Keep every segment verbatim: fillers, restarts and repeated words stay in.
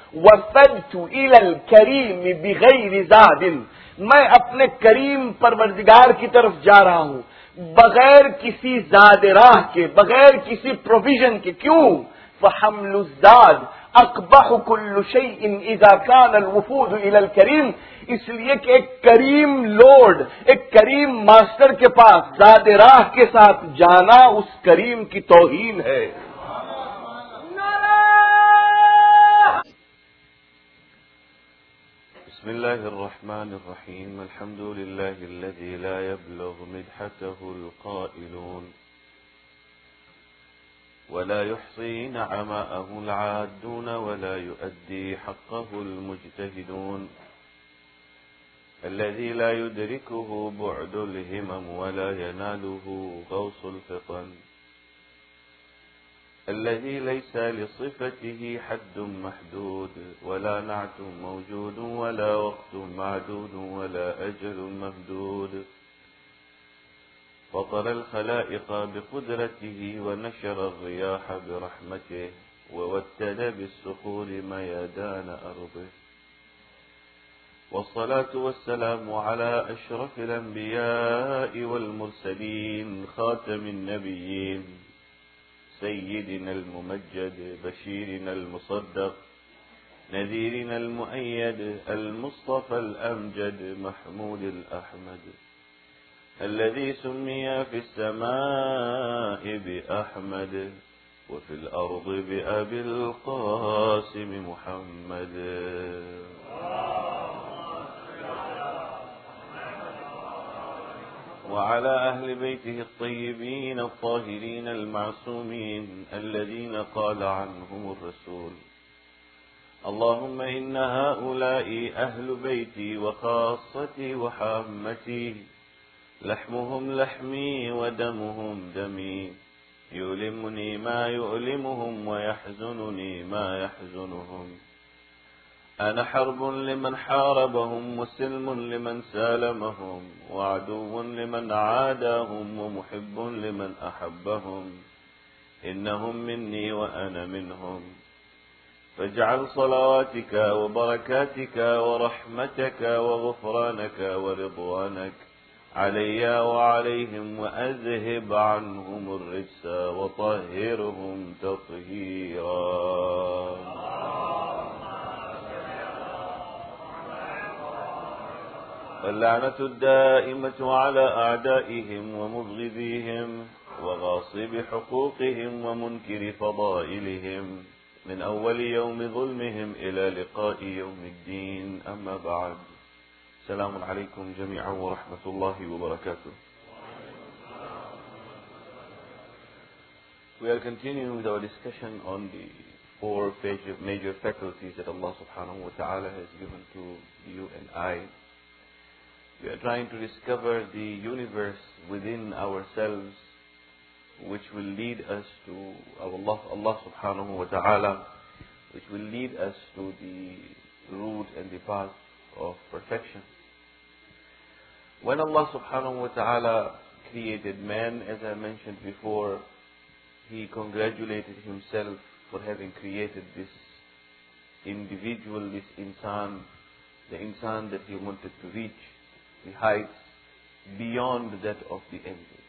वफ़दतु इलल करीम बिग़ैरि ज़ादिन, मैं अपने करीम परवरदिगार की तरफ जा रहा हूं बगैर किसी ज़ाद राह के, बगैर किसी प्रोविजन के। क्यों? फ़हम्लु ज़ाद अक़बह कुल्लु शैइन इज़ा कान अल-वुफ़ूद इलल करीम, इसलिए कि एक करीम लॉर्ड, एक करीम मास्टर के पास ज़ाद राह के साथ जाना उस करीम की तौहीन है। बिस्मिल्लाहिर्रहमानिर्रहीम, अल्हम्दुलिल्लाहिल्लज़ी ला यब्लुगु मिदहतहुल क़ाइलून वला युहसी नअमाअहुल आद्दून वला युअद्दी हक़्क़हुल मुज्तहिदून, अल्लज़ी ला युदरिकुहु बुअदुल हिमम वला यनालुहु ग़ौसुल फ़ितन, الذي ليس لصفته حد محدود ولا نعت موجود ولا وقت معدود ولا أجل ممدود، فطر الخلائق بقدرته ونشر الرياح برحمته ووتد بالصخور ميدان أرضه، والصلاة والسلام على أشرف الأنبياء والمرسلين خاتم النبيين سيدنا الممجد بشيرنا المصدق نذيرنا المؤيد المصطفى الأمجد محمود الأحمد، الذي سمي في السماء بأحمد وفي الأرض بأبي القاسم محمد، وعلى أهل بيته الطيبين الطاهرين المعصومين الذين قال عنهم الرسول: اللهم إن هؤلاء أهل بيتي وخاصتي وحامتي، لحمهم لحمي ودمهم دمي، يؤلمني ما يؤلمهم ويحزنني ما يحزنهم، أنا حرب لمن حاربهم وسلم لمن سالمهم وعدو لمن عاداهم ومحب لمن أحبهم، إنهم مني وأنا منهم، فاجعل صلواتك وبركاتك ورحمتك وغفرانك ورضوانك علي وعليهم، وأذهب عنهم الرجس وطهرهم تطهيرا. اللعنة الدائمة على أعدائهم ومبغضيهم وغاصب حقوقهم ومنكر فضائلهم من أول يوم ظلمهم إلى لقاء يوم الدين، أما بعد، السلام عليكم جميعا ورحمة الله وبركاته. We are continuing with our discussion on the four major faculties that Allah subhanahu wa ta'ala has given to you and I. We are trying to discover the universe within ourselves, which will lead us to Allah, Allah subhanahu wa ta'ala, which will lead us to the route and the path of perfection. When Allah subhanahu wa ta'ala created man, as I mentioned before, He congratulated Himself for having created this individual, this insan, the insan that He wanted to reach the heights beyond that of the angels.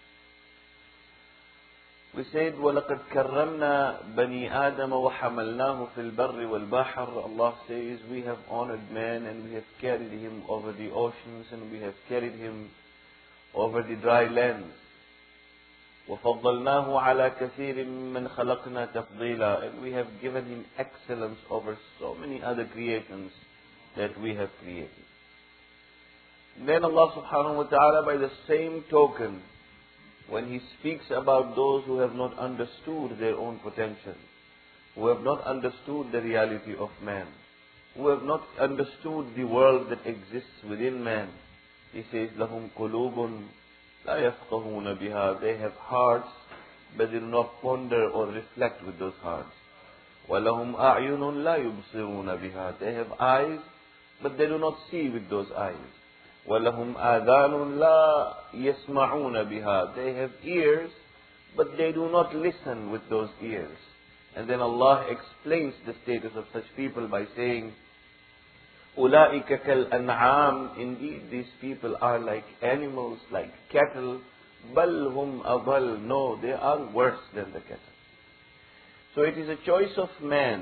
We said, وَلَقَدْ كَرَّمْنَا بَنِي آدَمَ وَحَمَلْنَاهُ فِي الْبَرِّ وَالْبَحْرِ. Allah says, we have honored man and we have carried him over the oceans and we have carried him over the dry lands. وَفَضَّلْنَاهُ عَلَى كَثِيرٍ مِّنْ خَلَقْنَا تَفْضِيلًا. And we have given him excellence over so many other creations that we have created. Then Allah subhanahu wa ta'ala, by the same token, when He speaks about those who have not understood their own potential, who have not understood the reality of man, who have not understood the world that exists within man, He says, لَهُمْ قُلُوبٌ لَا يَفْقَهُونَ بِهَا. They have hearts, but they do not ponder or reflect with those hearts. وَلَهُمْ أَعْيُنٌ لَا يُبْصِرُونَ بِهَا. They have eyes, but they do not see with those eyes. وَلَهُمْ آذَانٌ لَا يَسْمَعُونَ بِهَا. They have ears, but they do not listen with those ears. And then Allah explains the status of such people by saying, أُولَٰئِكَ كَالْأَنْعَامِ, indeed these people are like animals, like cattle. بَلْ هُمْ أَضَلْ, no, they are worse than the cattle. So it is a choice of man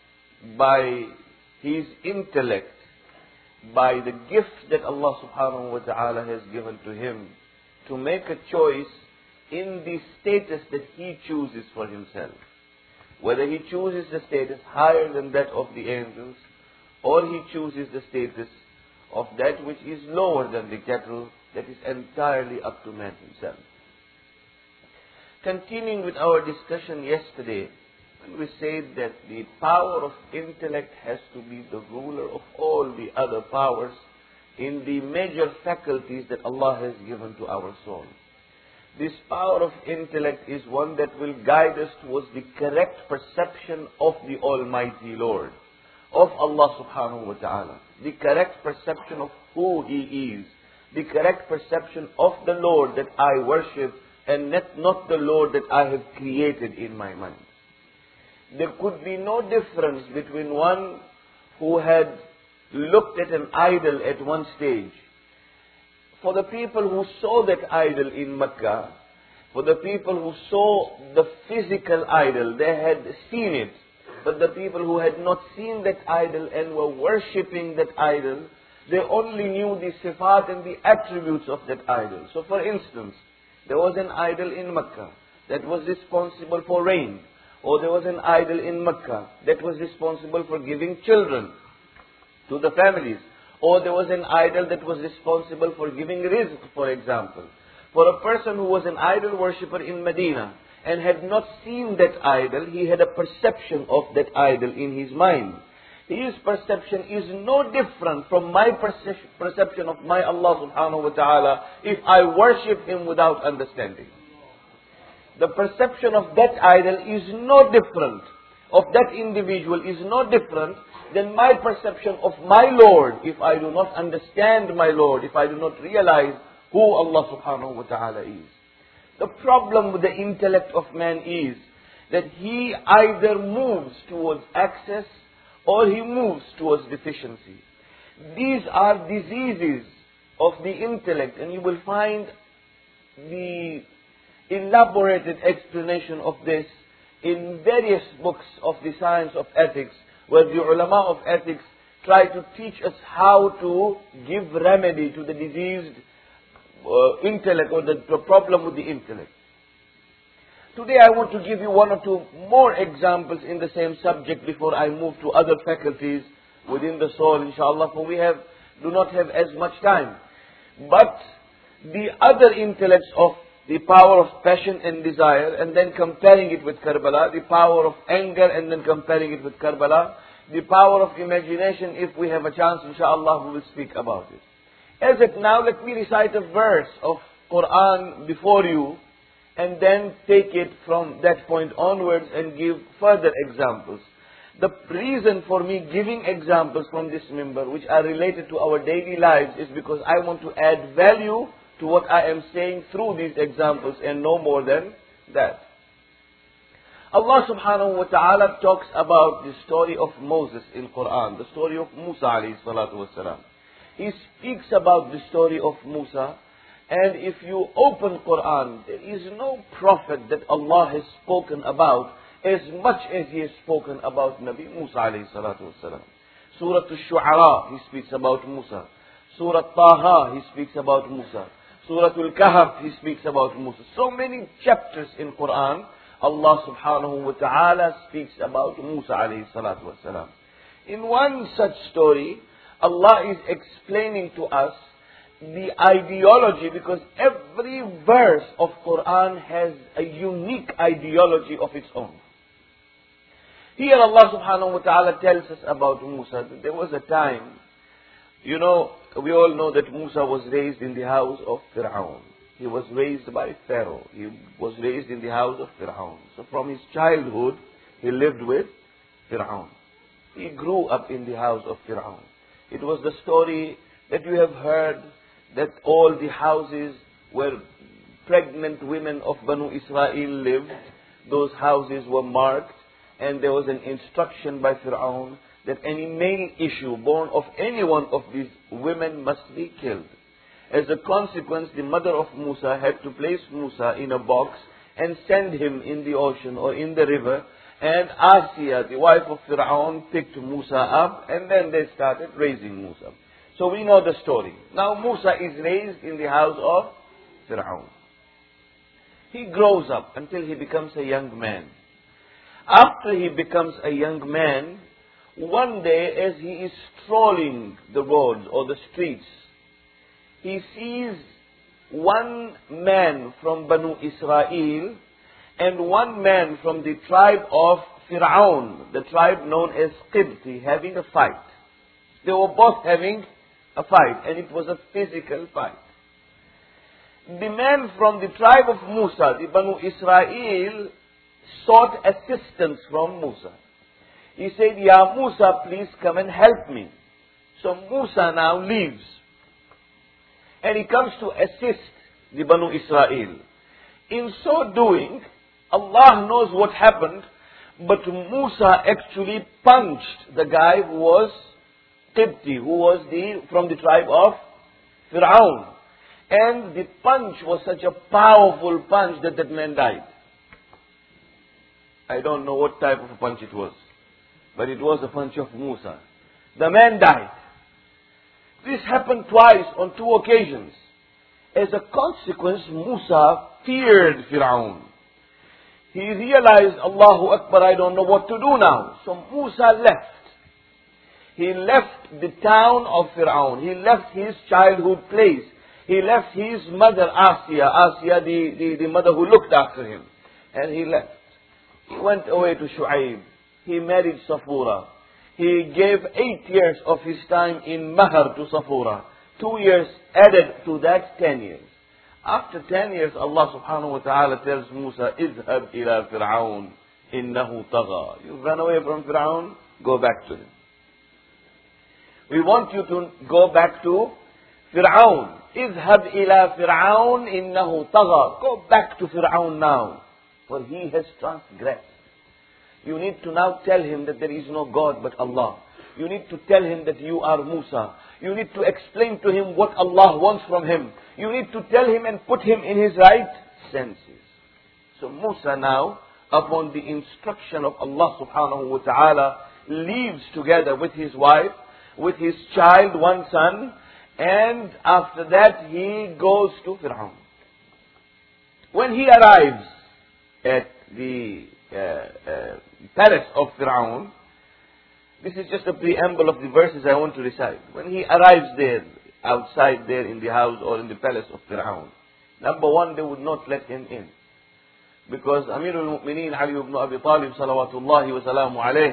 by his intellect, by the gift that Allah subhanahu wa ta'ala has given to him, to make a choice in the status that he chooses for himself. Whether he chooses the status higher than that of the angels, or he chooses the status of that which is lower than the cattle, that is entirely up to man himself. Continuing with our discussion yesterday, when we said that the power of intellect has to be the ruler of all the other powers in the major faculties that Allah has given to our soul. This power of intellect is one that will guide us towards the correct perception of the Almighty Lord, of Allah subhanahu wa ta'ala, the correct perception of who He is, the correct perception of the Lord that I worship, and not, not the Lord that I have created in my mind. There could be no difference between one who had looked at an idol at one stage. For the people who saw that idol in Mecca, for the people who saw the physical idol, they had seen it. But the people who had not seen that idol and were worshipping that idol, they only knew the sifat and the attributes of that idol. So for instance, there was an idol in Mecca that was responsible for rain. Or there was an idol in Mecca that was responsible for giving children to the families. Or there was an idol that was responsible for giving rizq, for example. For a person who was an idol worshipper in Medina and had not seen that idol, he had a perception of that idol in his mind. His perception is no different from my perce- perception of my Allah subhanahu wa ta'ala if I worship Him without understanding. The perception of that idol is no different, of that individual is no different than my perception of my Lord if I do not understand my Lord, if I do not realize who Allah subhanahu wa ta'ala is. The problem with the intellect of man is that he either moves towards access or he moves towards deficiency. These are diseases of the intellect, and you will find the elaborated explanation of this in various books of the science of ethics, where the ulama of ethics try to teach us how to give remedy to the diseased uh, intellect or the, the problem with the intellect. Today I want to give you one or two more examples in the same subject before I move to other faculties within the soul, inshallah, for we have do not have as much time. But the other intellects of the power of passion and desire, and then comparing it with Karbala, the power of anger and then comparing it with Karbala, the power of imagination, if we have a chance, inshallah, we will speak about it. As of now, let me recite a verse of Quran before you, and then take it from that point onwards and give further examples. The reason for me giving examples from this member, which are related to our daily lives, is because I want to add value to what I am saying through these examples and no more than that. Allah subhanahu wa ta'ala talks about the story of Moses in Quran, the story of Musa alayhi salatu wasalam. He speaks about the story of Musa, and if you open Quran, there is no prophet that Allah has spoken about as much as He has spoken about Nabi Musa alayhi salatu wasalam. Surah Al-Shu'ara, He speaks about Musa. Surah Taha, He speaks about Musa. Surah Al-Kahf, He speaks about Musa. So many chapters in Quran, Allah subhanahu wa ta'ala speaks about Musa alayhi salatu wasalam. In one such story, Allah is explaining to us the ideology, because every verse of Quran has a unique ideology of its own. Here Allah subhanahu wa ta'ala tells us about Musa, that there was a time, you know, we all know that Musa was raised in the house of Fir'aun. He was raised by Pharaoh. He was raised in the house of Fir'aun. So from his childhood, he lived with Fir'aun. He grew up in the house of Fir'aun. It was the story that you have heard, that all the houses where pregnant women of Banu Israel lived, those houses were marked, And there was an instruction by Fir'aun that any male issue born of any one of these women must be killed. As a consequence, the mother of Musa had to place Musa in a box and send him in the ocean or in the river. And Asiya, the wife of Fir'aun, picked Musa up, and then they started raising Musa. So we know the story. Now Musa is raised in the house of Fir'aun. He grows up until he becomes a young man. After he becomes a young man, one day as he is strolling the roads or the streets, he sees one man from Banu Israel and one man from the tribe of Fir'aun, the tribe known as Qibti, having a fight. They were both having a fight, and it was a physical fight. The man from the tribe of Musa, the Banu Israel, sought assistance from Musa. He said, Ya Musa, please come and help me. So Musa now leaves. And he comes to assist the Banu Israel. In so doing, Allah knows what happened, but Musa actually punched the guy who was Qibti, who was the, from the tribe of Fir'aun. And the punch was such a powerful punch that that man died. I don't know what type of a punch it was, but it was a punch of Musa. The man died. This happened twice on two occasions. As a consequence, Musa feared Fir'aun. He realized, Allahu Akbar, I don't know what to do now. So Musa left. He left the town of Fir'aun. He left his childhood place. He left his mother Asiya, Asiya the, the, the mother who looked after him. And he left. He went away to Shu'aib. He married Safura. He gave eight years of his time in Mahar to Safura. Two years added to that, ten years. After ten years, Allah subhanahu wa ta'ala tells Musa, اذهب إلى فرعون إنه طغى. You ran away from Fir'aun, go back to him. We want you to go back to Fir'aun. اذهب إلى فرعون إنه طغى. Go back to Fir'aun now, for he has transgressed. You need to now tell him that there is no God but Allah. You need to tell him that you are Musa. You need to explain to him what Allah wants from him. You need to tell him and put him in his right senses. So Musa now, upon the instruction of Allah subhanahu wa ta'ala, leaves together with his wife, with his child, one son, and after that he goes to Fir'aun. When he arrives at the uh, uh, palace of Fir'aun, this is just a preamble of the verses I want to recite. When he arrives there, outside there in the house or in the palace of Fir'aun, number one, they would not let him in. Because Amirul Mu'mineen Ali ibn Abi Talib salawatullahi wa salamu alayhi,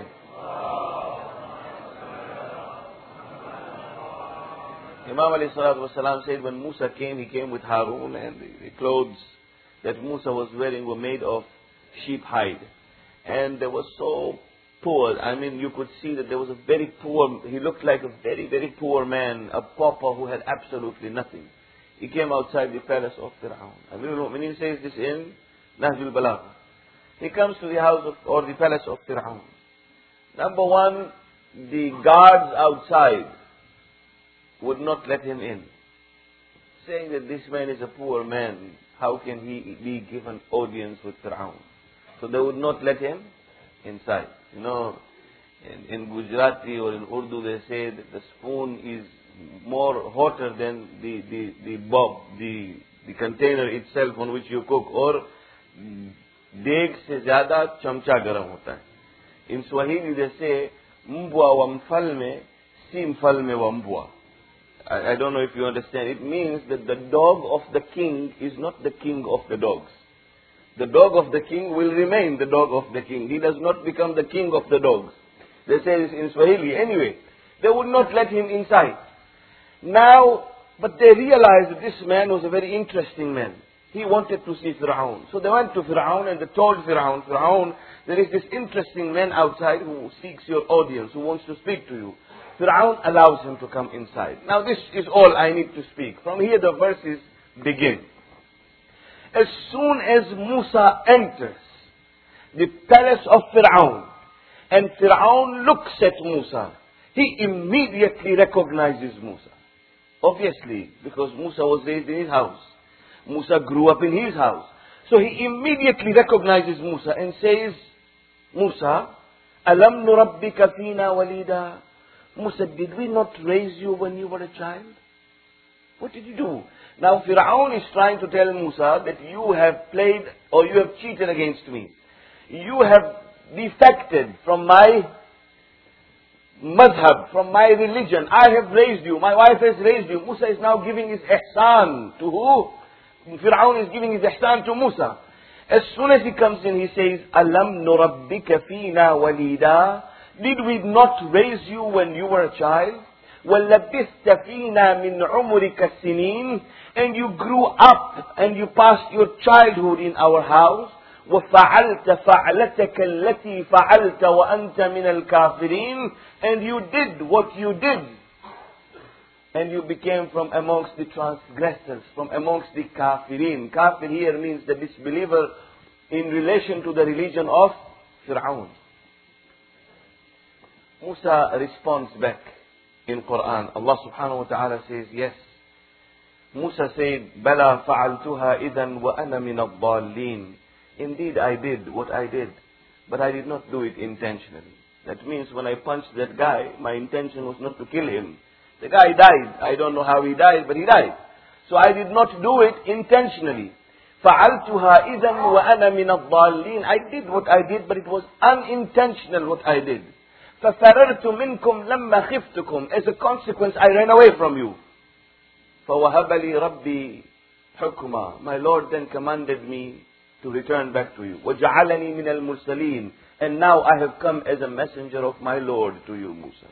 Imam alayhi salatu wa salam said when Musa came, he came with Harun, and the, the clothes that Musa was wearing were made of sheep hide. And they were so poor. I mean, you could see that there was a very poor, he looked like a very, very poor man, a pauper who had absolutely nothing. He came outside the palace of Fir'aun. Amirul Mu'mineen says this in Nahjul Balagha. He comes to the house of, or the palace of Fir'aun. Number one, the guards outside would not let him in, saying that this man is a poor man. How can he be given audience with Fir'aun? So they would not let him inside. You know, in, in Gujarati or in Urdu they say that the spoon is more hotter than the, the, the bob, the, the container itself on which you cook. Or deg se zyada chamcha garam hota hai. In Swahili they say, mbwa wa mfal me, si mfal me wa mbwa. I, I don't know if you understand. It means that the dog of the king is not the king of the dogs. The dog of the king will remain the dog of the king. He does not become the king of the dogs. They say this in Swahili. Anyway, they would not let him inside. Now, but they realized that this man was a very interesting man. He wanted to see Fir'aun. So they went to Fir'aun and they told Fir'aun, Fir'aun, there is this interesting man outside who seeks your audience, who wants to speak to you. Fir'aun allows him to come inside. Now this is all I need to speak. From here the verses begin. As soon as Musa enters the palace of Fir'aun, And Fir'aun looks at Musa. He immediately recognizes Musa. Obviously, because Musa was raised in his house. Musa grew up in his house. So he immediately recognizes Musa and says, Musa, Alam nurabbika fina walida. Musa, did we not raise you when you were a child? What did you do? Now Fir'aun is trying to tell Musa that you have played or you have cheated against me. You have defected from my madhab, from my religion. I have raised you. My wife has raised you. Musa is now giving his ihsan to who? Fir'aun is giving his ihsan to Musa. As soon as he comes in, he says, Alam nurabbika fina walida. Did we not raise you when you were a child? وَلَبِثْتَ فِينَا مِنْ عُمُرِكَ السِّنِينَ. And you grew up and you passed your childhood in our house. وَفَعَلْتَ فَعْلَتَكَ الَّتِي فَعَلْتَ وَأَنْتَ مِنَ الْكَافِرِينَ. And you did what you did. And you became from amongst the transgressors, from amongst the kafirin. Kafir here means the disbeliever in relation to the religion of Fir'aun. Musa responds back in Quran. Allah subhanahu wa ta'ala says, yes. Musa said, Bala fa'altuha idhan wa ana min ad-dallin. Indeed I did what I did, but I did not do it intentionally. That means when I punched that guy, my intention was not to kill him. The guy died. I don't know how he died, but he died. So I did not do it intentionally. فَعَلْتُهَا إِذًا وَأَنَا مِنَ الضَّالِّينَ. I did what I did, but it was unintentional what I did. فَفَرَرْتُ مِنْكُمْ لَمَّا خِفْتُكُمْ. As a consequence, I ran away from you. فَوَهَبَ لِي رَبِّي حُكْمًا. My Lord then commanded me to return back to you. وَجَعَلَنِي مِنَ الْمُرْسَلِينَ. And now I have come as a messenger of my Lord to you, Musa.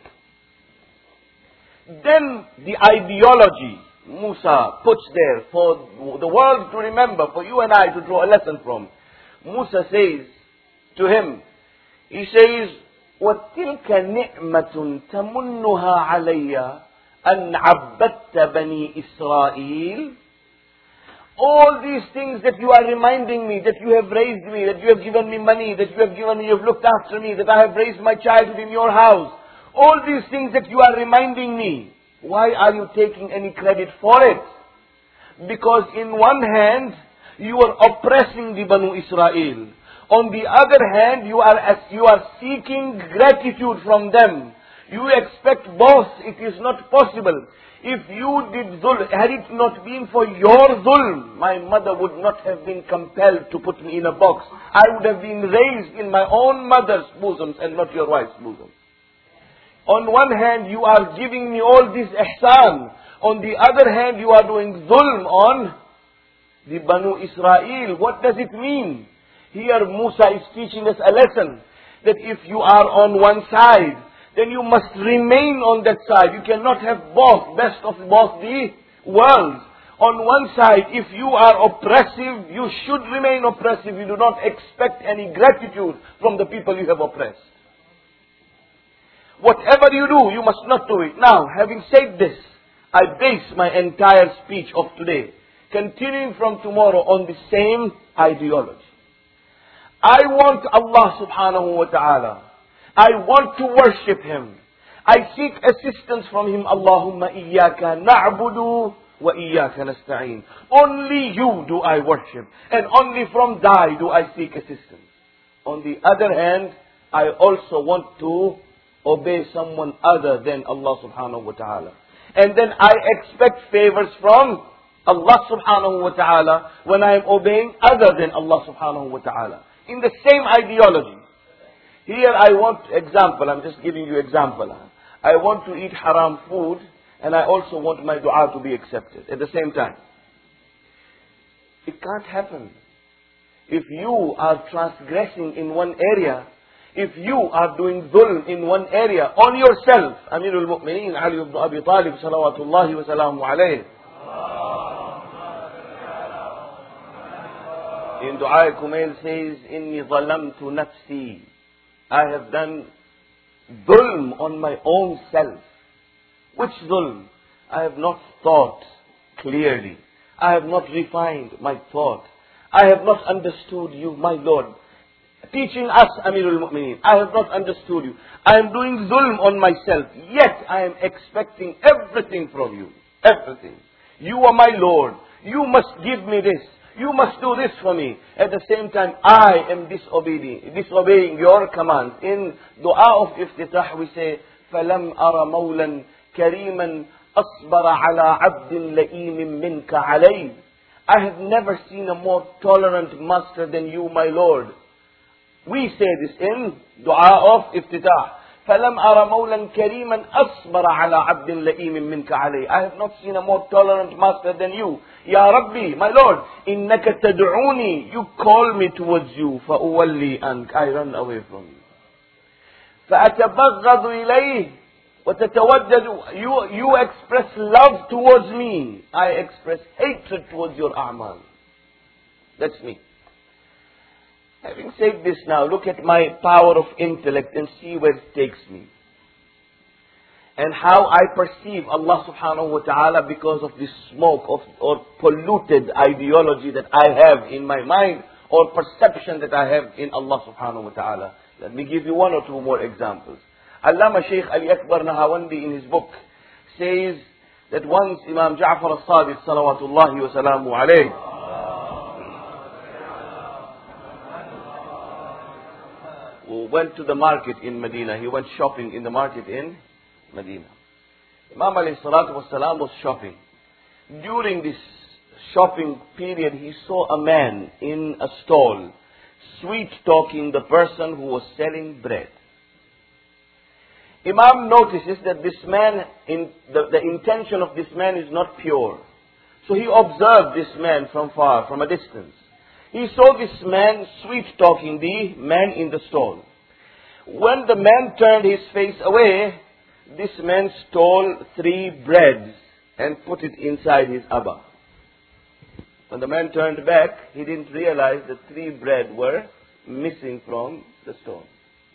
Then the ideology Musa puts there for the world to remember, for you and I to draw a lesson from. Musa says to him, he says, وَتِلْكَ نِعْمَةٌ تَمُنُّهَا عَلَيَّ أَنْ عَبَّدْتَ بَنِي إِسْرَائِيلَ. All these things that you are reminding me, that you have raised me, that you have given me money, that you have given me, you have looked after me, that I have raised my childhood in your house. All these things that you are reminding me, why are you taking any credit for it? Because in one hand, you are oppressing the Banu Israel. On the other hand, you are as you are seeking gratitude from them. You expect both. It is not possible. If you did dhulm, had it not been for your dhulm, my mother would not have been compelled to put me in a box. I would have been raised in my own mother's bosoms and not your wife's bosom. On one hand, you are giving me all this ihsan. On the other hand, you are doing dhulm on the Banu Israel. What does it mean? Here Musa is teaching us a lesson. That if you are on one side, then you must remain on that side. You cannot have both, best of both the worlds. On one side, if you are oppressive, you should remain oppressive. You do not expect any gratitude from the people you have oppressed. Whatever you do, you must not do it. Now, having said this, I base my entire speech of today, continuing from tomorrow, on the same ideology. I want Allah subhanahu wa ta'ala. I want to worship Him. I seek assistance from Him. Allahumma iyyaka na'budu wa iyyaka nasta'een. Only you do I worship. And only from Thy do I seek assistance. On the other hand, I also want to obey someone other than Allah subhanahu wa ta'ala. And then I expect favors from Allah subhanahu wa ta'ala when I am obeying other than Allah subhanahu wa ta'ala. In the same ideology. Here I want example, I'm just giving you example. I want to eat haram food and I also want my dua to be accepted at the same time. It can't happen. If you are transgressing in one area, if you are doing dhulm in one area on yourself, Amirul Mu'mineen Ali ibn Abi Talib salawatullahi wa salamu alayhi, in Dua Kumail says, Inni zalamtu nafsi. I have done dhulm on my own self. Which dhulm? I have not thought clearly. I have not refined my thought. I have not understood you, my Lord. teaching us, Amirul Mu'mineen. I have not understood you. I am doing zulm on myself. Yet I am expecting everything from you. Everything. You are my Lord. You must give me this. You must do this for me. At the same time, I am disobeying, disobeying your commands. In dua of iftitah, we say, فَلَمْ أَرَ مَوْلًا كَرِيمًا أَصْبَرَ عَلَىٰ عَبْدٍ لَئِيمٍ مِّنْكَ عَلَيْهِ. I have never seen a more tolerant master than you, my Lord. We say this in dua of iftitah. فَلَمْ أَرَ مَوْلًا كَرِيمًا أَصْبَرَ عَلَىٰ عَبْدٍ لَئِيمٍ مِّنْكَ عَلَيْهِ. I have not seen a more tolerant master than you. Ya Rabbi, my Lord, إِنَّكَ تَدْعُونِي. You call me towards you. فَأُوَلِّي أَنْكَ. I run away from you. فَأَتَبَغَّضُ إِلَيْهِ وَتَتَوَجَّدُ. You, you express love towards me. I express hatred towards your a'mal. That's me. Having said this now, look at my power of intellect and see where it takes me. And how I perceive Allah subhanahu wa ta'ala because of this smoke of, or polluted ideology that I have in my mind, or perception that I have in Allah subhanahu wa ta'ala. Let me give you one or two more examples. Allama Shaykh Ali Akbar Nahawandi in his book says that once Imam Ja'far al-Sadiq salawatullahi wa salamu alayhi went to the market in Medina. He went shopping in the market in Medina. Imam alayhi salatu wasalam was shopping. During this shopping period, he saw a man in a stall, sweet talking the person who was selling bread. Imam notices that this man, in the, the intention of this man is not pure. So he observed this man from far, from a distance. He saw this man sweet talking the man in the stall. When the man turned his face away, this man stole three breads and put it inside his abba. When the man turned back, he didn't realize that three bread were missing from the stall.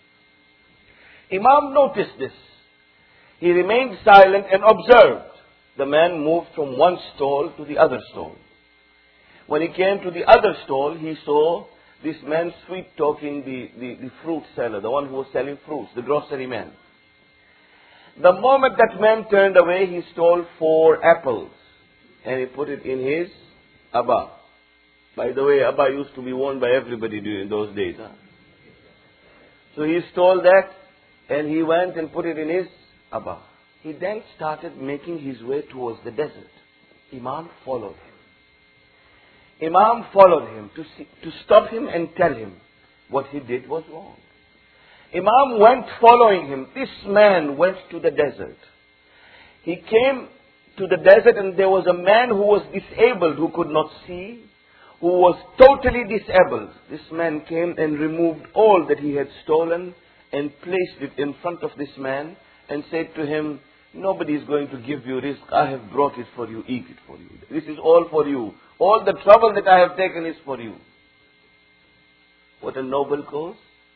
Imam noticed this. He remained silent and observed. The man moved from one stall to the other stall. When he came to the other stall, he saw this man sweet talking the, the, the fruit seller, the one who was selling fruits, the grocery man. The moment that man turned away, he stole four apples and he put it in his abba. By the way, abba used to be worn by everybody during those days. Huh? So he stole that and he went and put it in his abba. He then started making his way towards the desert. Imam followed him. Imam followed him to see, to stop him and tell him what he did was wrong. Imam went following him. This man went to the desert. He came to the desert and there was a man who was disabled, who could not see, who was totally disabled. This man came and removed all that he had stolen and placed it in front of this man and said to him, nobody is going to give you risk. I have brought it for you. Eat it for you. This is all for you. All the trouble that I have taken is for you. What a noble cause.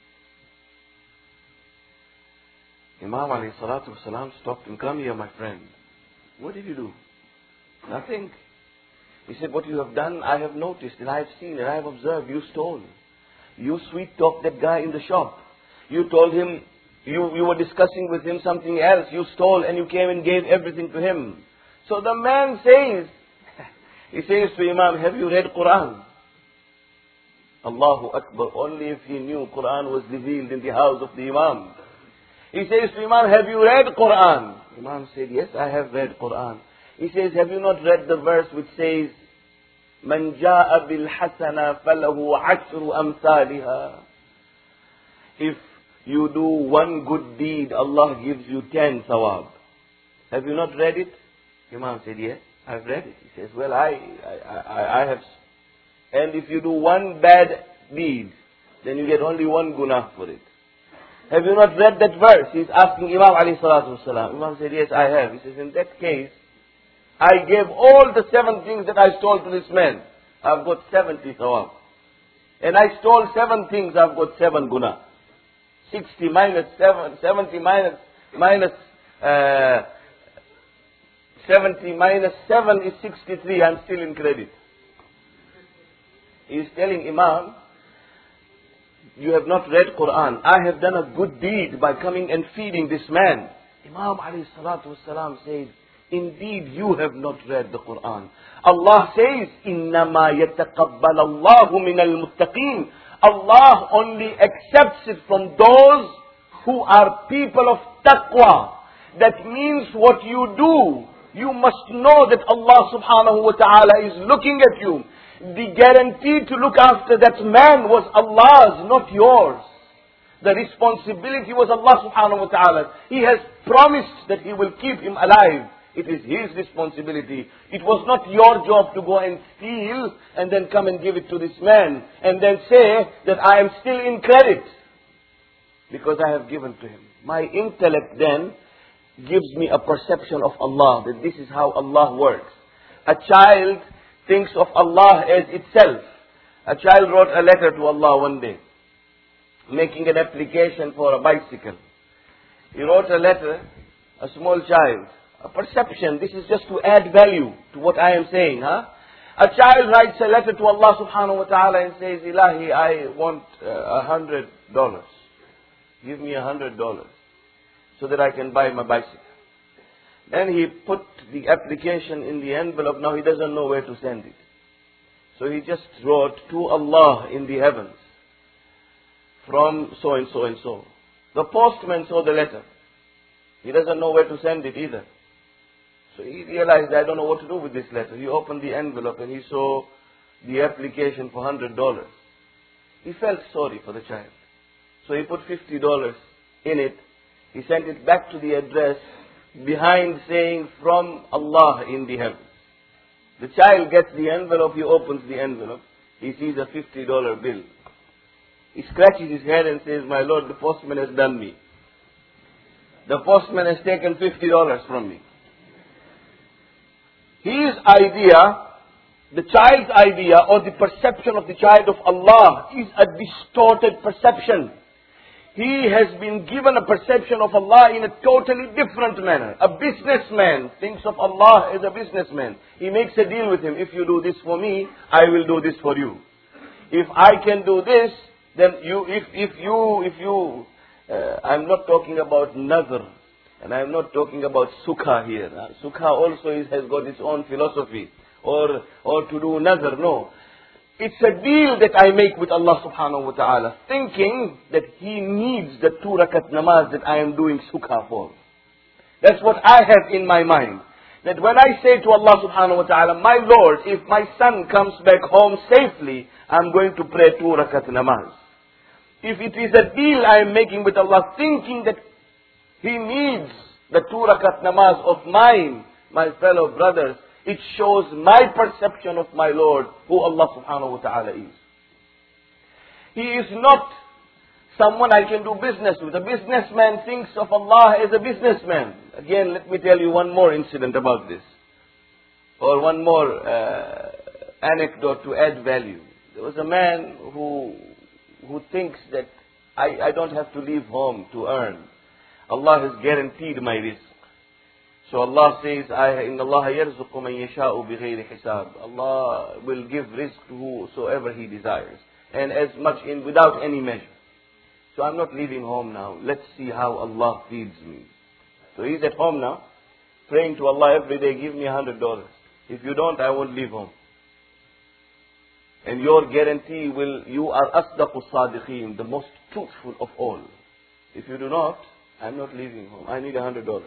Imam alayhi salatu wasalam stopped him. Come here, my friend. What did you do? Nothing. He said, what you have done, I have noticed and I have seen and I have observed. You stole. You sweet talked that guy in the shop. You told him, you, you were discussing with him something else. You stole and you came and gave everything to him. So the man says, he says to Imam, have you read Quran? Allahu Akbar. Only if he knew Quran was revealed in the house of the Imam. He says to Imam, have you read Quran? Imam said, yes, I have read Quran. He says, have you not read the verse which says, Man ja'a bil hasana falahu ashru amthaliha. If you do one good deed, Allah gives you ten thawab. Have you not read it? Imam said, yes, I've read it. He says, well, I, I, I, I have. And if you do one bad deed, then you get only one gunah for it. Have you not read that verse? He's asking Imam alayhi salatu wasalam. Imam said, yes, I have. He says, in that case, I gave all the seven things that I stole to this man. I've got seventy thawab. And I stole seven things, I've got seven guna. Sixty minus seven, seventy minus, minus, uh, seventy minus seven is sixty-three. I'm still in credit. He's telling Imam, you have not read Quran. I have done a good deed by coming and feeding this man. Imam alayhi salatu wasalam says, indeed you have not read the Quran. Allah says, إِنَّمَا يَتَقَبَّلَ اللَّهُ مِنَ الْمُتَّقِينَ. Allah only accepts it from those who are people of taqwa. That means what you do, you must know that Allah subhanahu wa ta'ala is looking at you. The guarantee to look after that man was Allah's, not yours. The responsibility was Allah subhanahu wa ta'ala. He has promised that He will keep him alive. It is His responsibility. It was not your job to go and steal and then come and give it to this man and then say that I am still in credit because I have given to him. My intellect then gives me a perception of Allah, that this is how Allah works. A child thinks of Allah as itself. A child wrote a letter to Allah one day, making an application for a bicycle. He wrote a letter, a small child, a perception. This is just to add value to what I am saying. Huh? A child writes a letter to Allah subhanahu wa ta'ala and says, Ilahi, I want a uh, hundred dollars. Give me a hundred dollars so that I can buy my bicycle. Then he put the application in the envelope. Now he doesn't know where to send it. So he just wrote to Allah in the heavens from so and so and so. The postman saw the letter. He doesn't know where to send it either. So he realized, I don't know what to do with this letter. He opened the envelope and he saw the application for one hundred dollars. He felt sorry for the child. So he put fifty dollars in it. He sent it back to the address behind saying, from Allah in the heavens. The child gets the envelope, he opens the envelope. He sees a fifty dollar bill. He scratches his head and says, my Lord, the postman has done me. The postman has taken fifty dollars from me. His idea, the child's idea, or the perception of the child of Allah is a distorted perception. He has been given a perception of Allah in a totally different manner. A businessman thinks of Allah as a businessman. He makes a deal with him. If you do this for me, I will do this for you. If I can do this, then you, if, if you, if you, uh, I'm not talking about nazar. And I'm not talking about sukha here. Uh, sukha also is, has got its own philosophy. Or, or to do nazar, no. It's a deal that I make with Allah subhanahu wa ta'ala, thinking that He needs the two rakat namaz that I am doing sukha for. That's what I have in my mind. That when I say to Allah subhanahu wa ta'ala, my Lord, if my son comes back home safely, I'm going to pray two rakat namaz. If it is a deal I am making with Allah, thinking that He needs the two rakat namaz of mine, my fellow brothers, it shows my perception of my Lord, who Allah subhanahu wa ta'ala is. He is not someone I can do business with. A businessman thinks of Allah as a businessman. Again, let me tell you one more incident about this. Or one more uh, anecdote to add value. There was a man who, who thinks that I, I don't have to leave home to earn. Allah has guaranteed my risk. So Allah says, إِنَّ اللَّهَ يَرْزُقُ مَنْ يَشَاءُ بِغَيْرِ حِسَابٍ. Allah will give risk to whosoever He desires. And as much in, without any measure. So I'm not leaving home now. Let's see how Allah feeds me. So he's at home now, praying to Allah every day, give me a hundred dollars. If you don't, I won't leave home. And your guarantee will, you are asdaqu sadiqeen, the most truthful of all. If you do not, I'm not leaving home. I need a hundred dollars.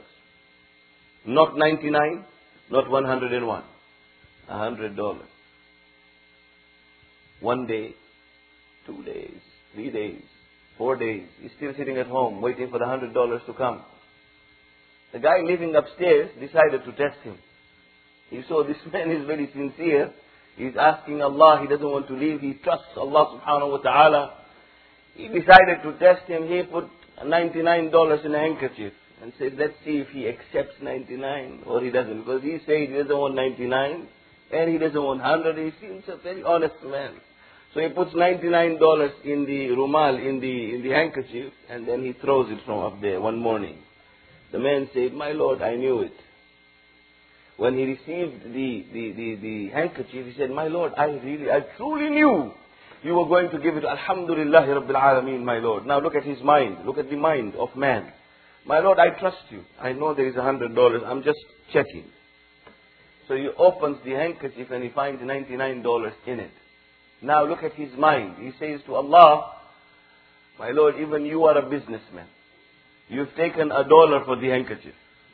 Not ninety-nine, not one hundred and one. A hundred dollars. One day, two days, three days, four days. He's still sitting at home waiting for the hundred dollars to come. The guy living upstairs decided to test him. He saw this man is very sincere. He's asking Allah. He doesn't want to leave. He trusts Allah subhanahu wa ta'ala. He decided to test him. He put ninety-nine dollars in a handkerchief and said, let's see if he accepts ninety-nine or he doesn't. Because he said he doesn't want ninety-nine and he doesn't want one hundred. He seems a very honest man. So he puts ninety-nine dollars in the rumal, in the, in the handkerchief, and then he throws it from up there one morning. The man said, my Lord, I knew it. When he received the, the, the, the handkerchief, he said, my Lord, I really, I truly knew You were going to give it, Alhamdulillahi Rabbil Alameen, my Lord. Now look at his mind. Look at the mind of man. My Lord, I trust you. I know there is a hundred dollars. I'm just checking. So he opens the handkerchief and he finds ninety-nine dollars in it. Now look at his mind. He says to Allah, my Lord, even you are a businessman. You've taken a dollar for the handkerchief.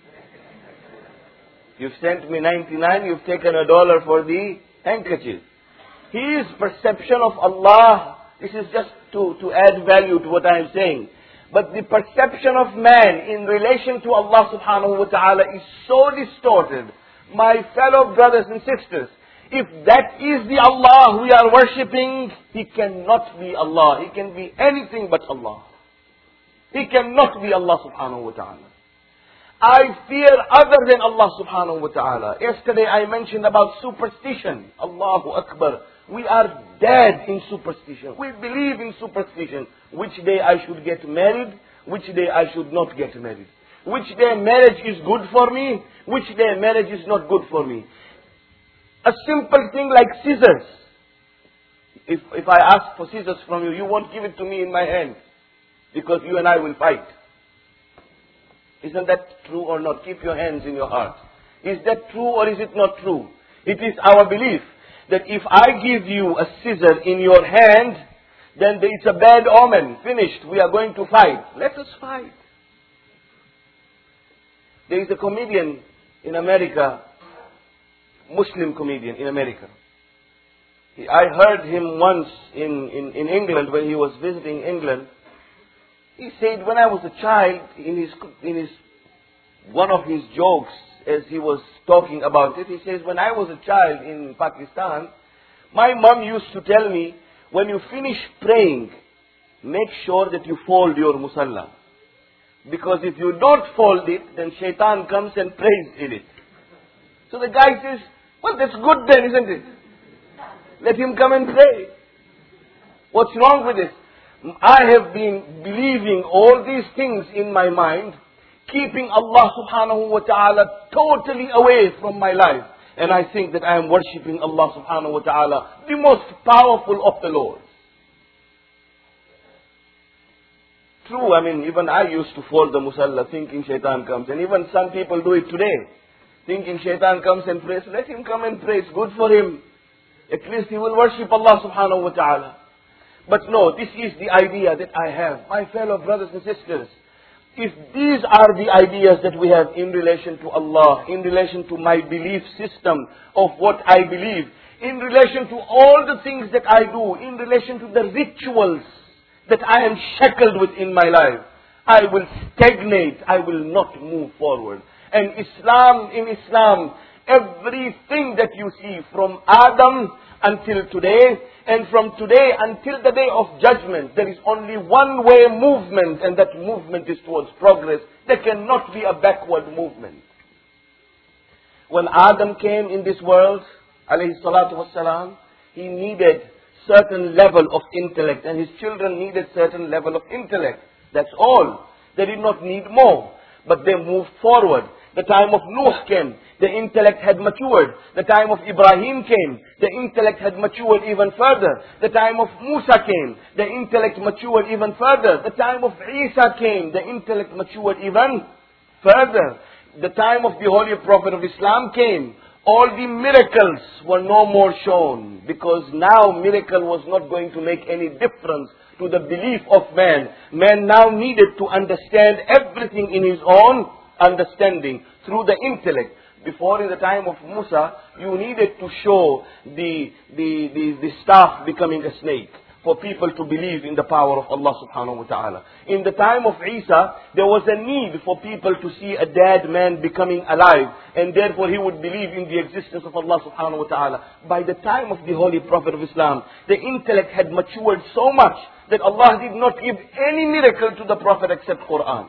You've sent me ninety-nine, you've taken a dollar for the handkerchief. His perception of Allah, this is just to, to add value to what I am saying. But the perception of man in relation to Allah subhanahu wa ta'ala is so distorted. My fellow brothers and sisters, if that is the Allah we are worshipping, He cannot be Allah. He can be anything but Allah. He cannot be Allah subhanahu wa ta'ala. I fear other than Allah subhanahu wa ta'ala. Yesterday I mentioned about superstition. Allahu Akbar. We are dead in superstition. We believe in superstition. Which day I should get married, which day I should not get married. Which day marriage is good for me, which day marriage is not good for me. A simple thing like scissors. If, if I ask for scissors from you, you won't give it to me in my hand. Because you and I will fight. Isn't that true or not? Keep your hands in your heart. Is that true or is it not true? It is our belief that if I give you a scissor in your hand, then it's a bad omen. Finished. We are going to fight. Let us fight. There is a comedian in America, Muslim comedian in America. He, I heard him once in, in, in England when he was visiting England. He said, when I was a child, in his, in his, one of his jokes, as he was talking about it, he says, when I was a child in Pakistan, my mom used to tell me, when you finish praying, make sure that you fold your musalla. Because if you don't fold it, then shaitan comes and prays in it. So the guy says, well, that's good then, isn't it? Let him come and pray. What's wrong with this? I have been believing all these things in my mind, keeping Allah subhanahu wa ta'ala totally away from my life. And I think that I am worshipping Allah subhanahu wa ta'ala, the most powerful of the Lords. True, I mean, even I used to fold the musalla thinking shaitan comes. And even some people do it today. Thinking shaitan comes and prays. Let him come and pray. It's good for him. At least he will worship Allah subhanahu wa ta'ala. But no, this is the idea that I have. My fellow brothers and sisters, if these are the ideas that we have in relation to Allah, in relation to my belief system of what I believe, in relation to all the things that I do, in relation to the rituals that I am shackled with in my life, I will stagnate, I will not move forward. And Islam, in Islam, everything that you see from Adam until today, and from today until the day of judgment, there is only one way movement, and that movement is towards progress. There cannot be a backward movement. When Adam came in this world, alayhi salatu wassalam, he needed certain level of intellect, and his children needed certain level of intellect. That's all. They did not need more, but they moved forward. The time of Nuh came, the intellect had matured. The time of Ibrahim came, the intellect had matured even further. The time of Musa came, the intellect matured even further. The time of Isa came, the intellect matured even further. The time of the Holy Prophet of Islam came. All the miracles were no more shown, because now miracle was not going to make any difference to the belief of man. Man now needed to understand everything in his own understanding through the intellect. Before, in the time of Musa, you needed to show the, the, the, the staff becoming a snake for people to believe in the power of Allah subhanahu wa ta'ala. In the time of Isa, there was a need for people to see a dead man becoming alive, and therefore he would believe in the existence of Allah subhanahu wa ta'ala. By the time of the Holy Prophet of Islam, the intellect had matured so much that Allah did not give any miracle to the Prophet except Quran.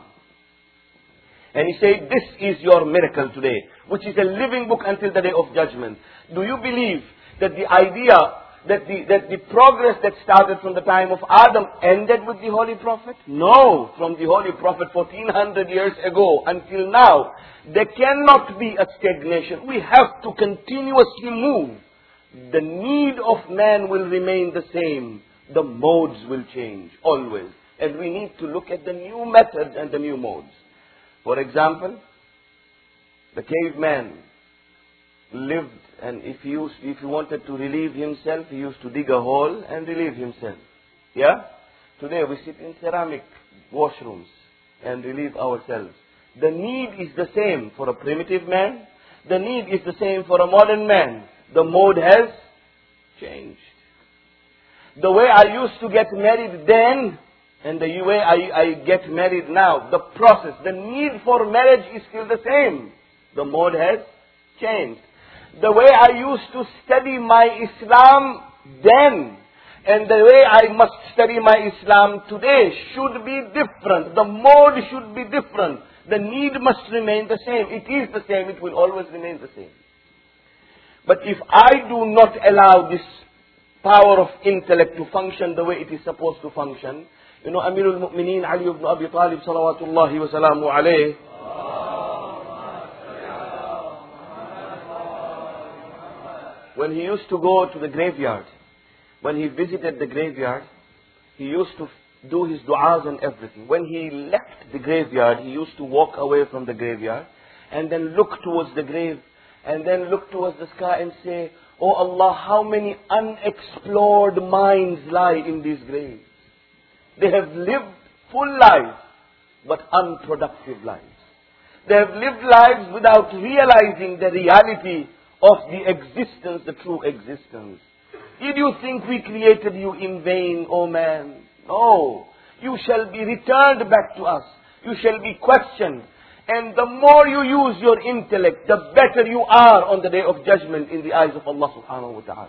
And he said, this is your miracle today, which is a living book until the day of judgment. Do you believe that the idea, that the, that the progress that started from the time of Adam ended with the Holy Prophet? No, from the Holy Prophet fourteen hundred years ago until now, there cannot be a stagnation. We have to continuously move. The need of man will remain the same. the modes will change, always. And we need to look at the new methods and the new modes. For example, the caveman lived, and if he, used, if he wanted to relieve himself, he used to dig a hole and relieve himself. Yeah? Today we sit in ceramic washrooms and relieve ourselves. The need is the same for a primitive man. The need is the same for a modern man. The mode has changed. The way I used to get married then and the way I, I get married now, the process, the need for marriage is still the same. The mode has changed. The way I used to study my Islam then and the way I must study my Islam today should be different. The mode should be different. The need must remain the same. It is the same. It will always remain the same. But if I do not allow this power of intellect to function the way it is supposed to function, you know, Amirul Mu'mineen Ali ibn Abi Talib salawatullahi wa salamu alayh, when he used to go to the graveyard, when he visited the graveyard, he used to do his du'as and everything. When he left the graveyard, he used to walk away from the graveyard and then look towards the grave and then look towards the sky and say, "Oh Allah, how many unexplored minds lie in these graves. They have lived full lives, but unproductive lives. They have lived lives without realizing the reality of the existence, the true existence. Did you think we created you in vain, O man? No. You shall be returned back to us. You shall be questioned. And the more you use your intellect, the better you are on the day of judgment in the eyes of Allah subhanahu wa ta'ala."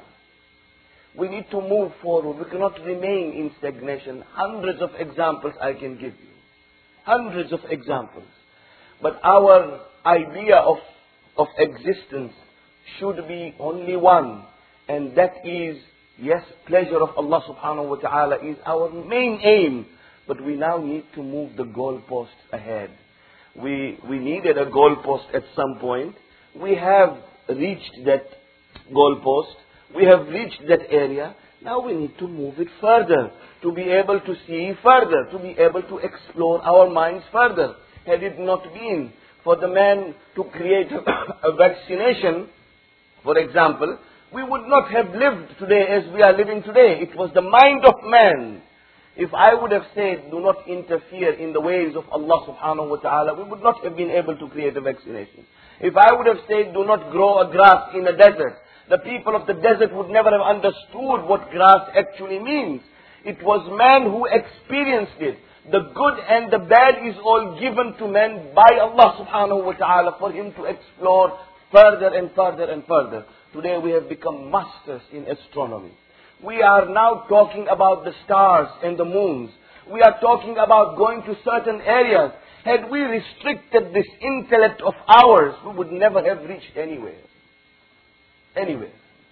We need to move forward. We cannot remain in stagnation. Hundreds of examples I can give you. Hundreds of examples. But our idea of, of existence should be only one. And that is, yes, pleasure of Allah subhanahu wa ta'ala is our main aim. But we now need to move the goalposts ahead. We, we needed a goalpost at some point. We have reached that goalpost. We have reached that area. Now we need to move it further, to be able to see further, to be able to explore our minds further. Had it not been for the man to create a vaccination, for example, we would not have lived today as we are living today. It was the mind of man. If I would have said, do not interfere in the ways of Allah subhanahu wa ta'ala, we would not have been able to create a vaccination. If I would have said, do not grow a grass in a desert, the people of the desert would never have understood what grass actually means. It was man who experienced it. The good and the bad is all given to man by Allah subhanahu wa ta'ala for him to explore further and further and further. Today we have become masters in astronomy. We are now talking about the stars and the moons. We are talking about going to certain areas. Had we restricted this intellect of ours, we would never have reached anywhere. Anywhere.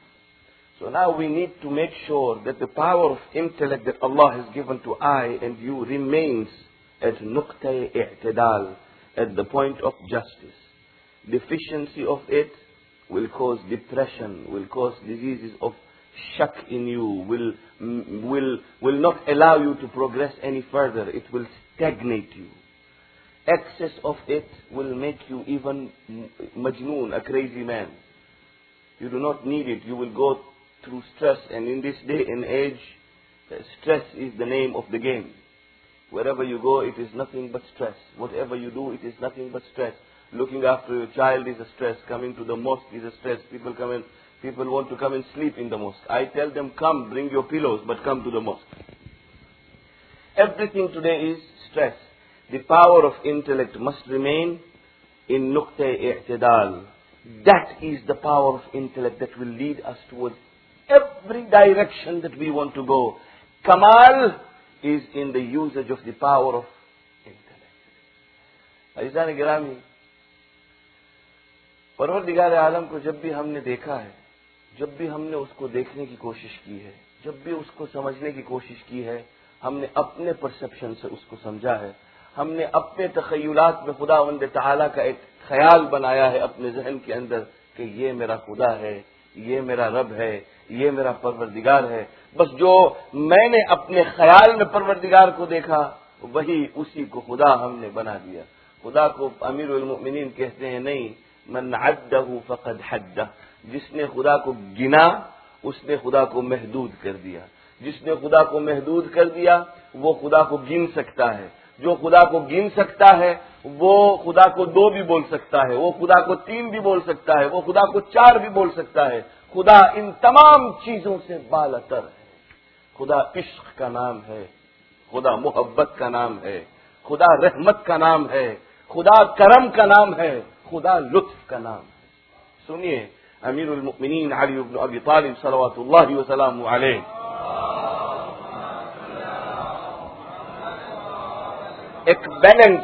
So now we need to make sure that the power of intellect that Allah has given to I and you remains at nuqtay i'tidal, at the point of justice. Deficiency of it will cause depression, will cause diseases of shock in you, will, will, will not allow you to progress any further. It will stagnate you. Excess of it will make you even majnoon, a crazy man. You do not need it. You will go through stress. And in this day and age, stress is the name of the game. Wherever you go, it is nothing but stress. Whatever you do, it is nothing but stress. Looking after your child is a stress. Coming to the mosque is a stress. People come in. People want to come and sleep in the mosque. I tell them, come, bring your pillows, but come to the mosque. Everything today is stress. The power of intellect must remain in nuqtay i'tidal. That is the power of intellect that will lead us towards every direction that we want to go. Kamal is in the usage of the power of intellect. Aizan Girami, परवरदिगार आलम को जब भी हमने देखा है, जब भी हमने उसको देखने की कोशिश की है, जब भी उसको समझने की कोशिश की है, हमने अपने परसेप्शन से उसको समझा है, हमने अपने तखय्युलात में खुदावंद ताला का एक ख्याल बनाया है अपने जहन के अंदर कि ये मेरा खुदा है, یہ میرا رب ہے، یہ میرا پروردگار ہے. بس جو میں نے اپنے خیال میں پروردگار کو دیکھا وہی اسی کو خدا ہم نے بنا دیا. خدا کو امیر المؤمنین کہتے ہیں نہیں، من عدہ فقد حدہ، جس نے خدا کو گنا اس نے خدا کو محدود کر دیا. جس نے خدا کو محدود کر دیا وہ خدا کو گن سکتا ہے. جو خدا کو گن سکتا ہے وہ خدا کو دو بھی بول سکتا ہے، وہ خدا کو تین بھی بول سکتا ہے، وہ خدا کو چار بھی بول سکتا ہے. خدا ان تمام چیزوں سے بالاتر ہے. خدا عشق کا نام ہے، خدا محبت کا نام ہے، خدا رحمت کا نام ہے، خدا کرم کا نام ہے، خدا لطف کا نام ہے. سنیے امیر المؤمنین علی بن ابی طالب صلوات اللہ وسلم علیہ ایک بیلنس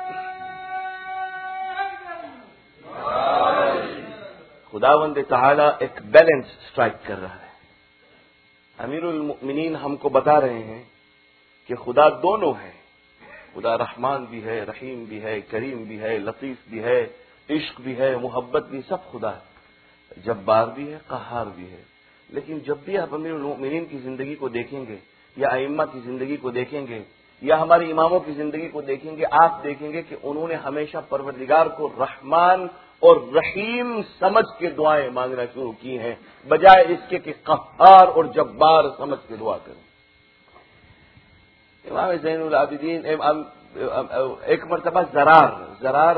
خداوند تعالی ایک بیلنس سٹرائک کر رہا ہے. امیر المؤمنین ہم کو بتا رہے ہیں کہ خدا دونوں ہے. خدا رحمان بھی ہے، رحیم بھی ہے، کریم بھی ہے، لطیف بھی ہے، عشق بھی ہے، محبت بھی، سب خدا ہے. جبار بھی ہے، قہار بھی ہے. لیکن جب بھی آپ امیر المؤمنین کی زندگی کو دیکھیں گے یا ائمہ کی زندگی کو دیکھیں گے یا ہمارے اماموں کی زندگی کو دیکھیں گے، آپ دیکھیں گے کہ انہوں نے ہمیشہ پروردگار کو رحمان اور رحیم سمجھ کے دعائیں مانگنا شروع کی ہیں، بجائے اس کے کہ قہار اور جبار سمجھ کے دعا کریں. امام زین العابدین ایک مرتبہ زرار زرار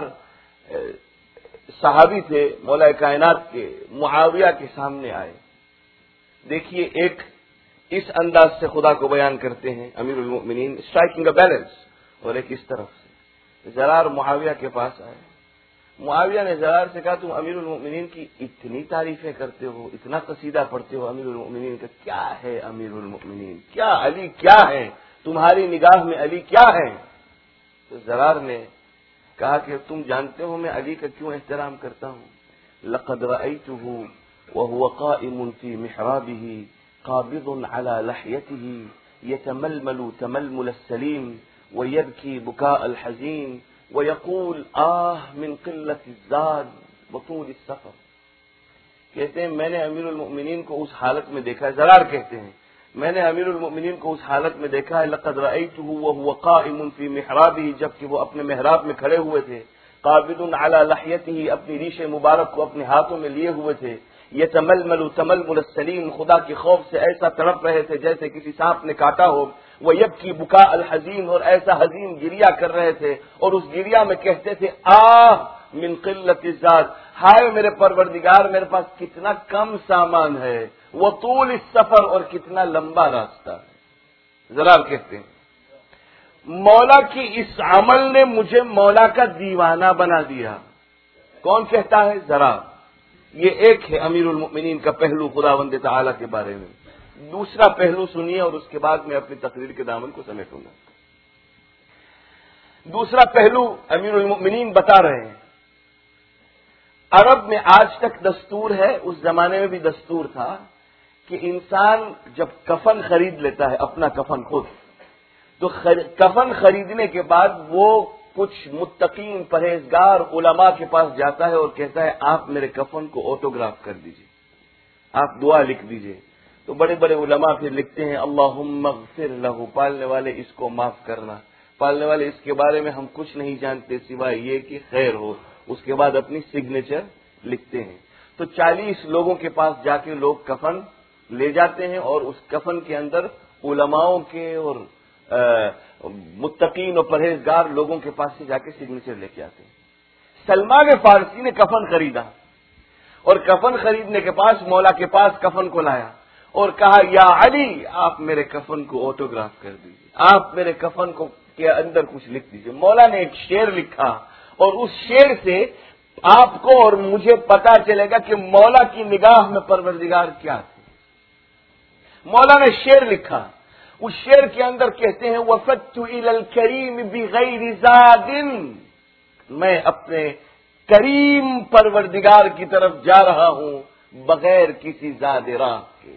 صحابی تھے مولا کائنات کے، معاویہ کے سامنے آئے. دیکھیے ایک اس انداز سے خدا کو بیان کرتے ہیں امیر المؤمنین، اسٹرائکنگ اے بیلنس، اور ایک اس طرف سے. زرار معاویہ کے پاس آئے. معاویہ نے زرار سے کہا تم امیر المؤمنین کی اتنی تعریفیں کرتے ہو، اتنا قصیدہ پڑھتے ہو امیر المؤمنین کا، کیا ہے امیر المؤمنین؟ کیا علی کیا ہے؟ تمہاری نگاہ میں علی کیا ہے؟ تو زرار نے کہا کہ تم جانتے ہو میں علی کا کیوں احترام کرتا ہوں. لقد رأيته وهو قائم في محرابه قابض على لحيته يتململ تململ السليم ويبكي بكاء الحزين ويقول آه من قلة الزاد وطول السفر. کہتے ہیں میں نے امیر المؤمنین کو اس حالت میں دیکھا ہے. زرار کہتے ہیں میں نے امیر المؤمنین کو اس حالت میں دیکھا ہے. لقد رأيته وهو قائم في محرابه، جبکہ وہ اپنے محراب میں کھڑے ہوئے تھے. قابض على لحيته، اپنی ریش مبارک کو اپنے ہاتھوں میں لیے ہوئے تھے. یتململ تململ السلیم، خدا کے خوف سے ایسا تڑپ رہے تھے جیسے کسی سانپ نے کاٹا ہو. وہ یبکی بکا الحزین، اور ایسا حزین گریا کر رہے تھے، اور اس گریا میں کہتے تھے آہ من قلت الزاد، ہائے میرے پروردگار میرے پاس کتنا کم سامان ہے. وہ طول السفر، اور کتنا لمبا راستہ ہے. ذرا کہتے ہیں مولا کی اس عمل نے مجھے مولا کا دیوانہ بنا دیا. کون کہتا ہے؟ ذرا. یہ ایک ہے امیر المؤمنین کا پہلو خداوند تعالی کے بارے میں. دوسرا پہلو سنیے اور اس کے بعد میں اپنی تقریر کے دامن کو سمیٹوں گا. دوسرا پہلو امیر المؤمنین بتا رہے ہیں. عرب میں آج تک دستور ہے، اس زمانے میں بھی دستور تھا کہ انسان جب کفن خرید لیتا ہے، اپنا کفن خود، تو کفن خریدنے کے بعد وہ کچھ متقین پرہیزگار علماء کے پاس جاتا ہے اور کہتا ہے آپ میرے کفن کو آٹوگراف کر دیجئے، آپ دعا لکھ دیجئے. تو بڑے بڑے علماء پھر لکھتے ہیں اللہم اغفر لہ، پالنے والے اس کو معاف کرنا، پالنے والے اس کے بارے میں ہم کچھ نہیں جانتے سوائے یہ کہ خیر ہو. اس کے بعد اپنی سگنیچر لکھتے ہیں. تو چالیس لوگوں کے پاس جا کے لوگ کفن لے جاتے ہیں اور اس کفن کے اندر علماؤں کے اور متقین اور پرہیزگار لوگوں کے پاس سے جا کے سگنیچر لے کے آتے ہیں. سلمان فارسی نے کفن خریدا اور کفن خریدنے کے پاس مولا کے پاس کفن کو لایا اور کہا یا علی آپ میرے کفن کو آٹوگراف کر دیجیے، آپ میرے کفن کو کے اندر کچھ لکھ دیجیے. مولا نے ایک شعر لکھا اور اس شعر سے آپ کو اور مجھے پتا چلے گا کہ مولا کی نگاہ میں پروردگار کیا تھے. مولا نے شعر لکھا، اس شعر کے اندر کہتے ہیں وفدت الی الکریم بغیر زاد، میں اپنے کریم پروردگار کی طرف جا رہا ہوں بغیر کسی زاد راہ کے.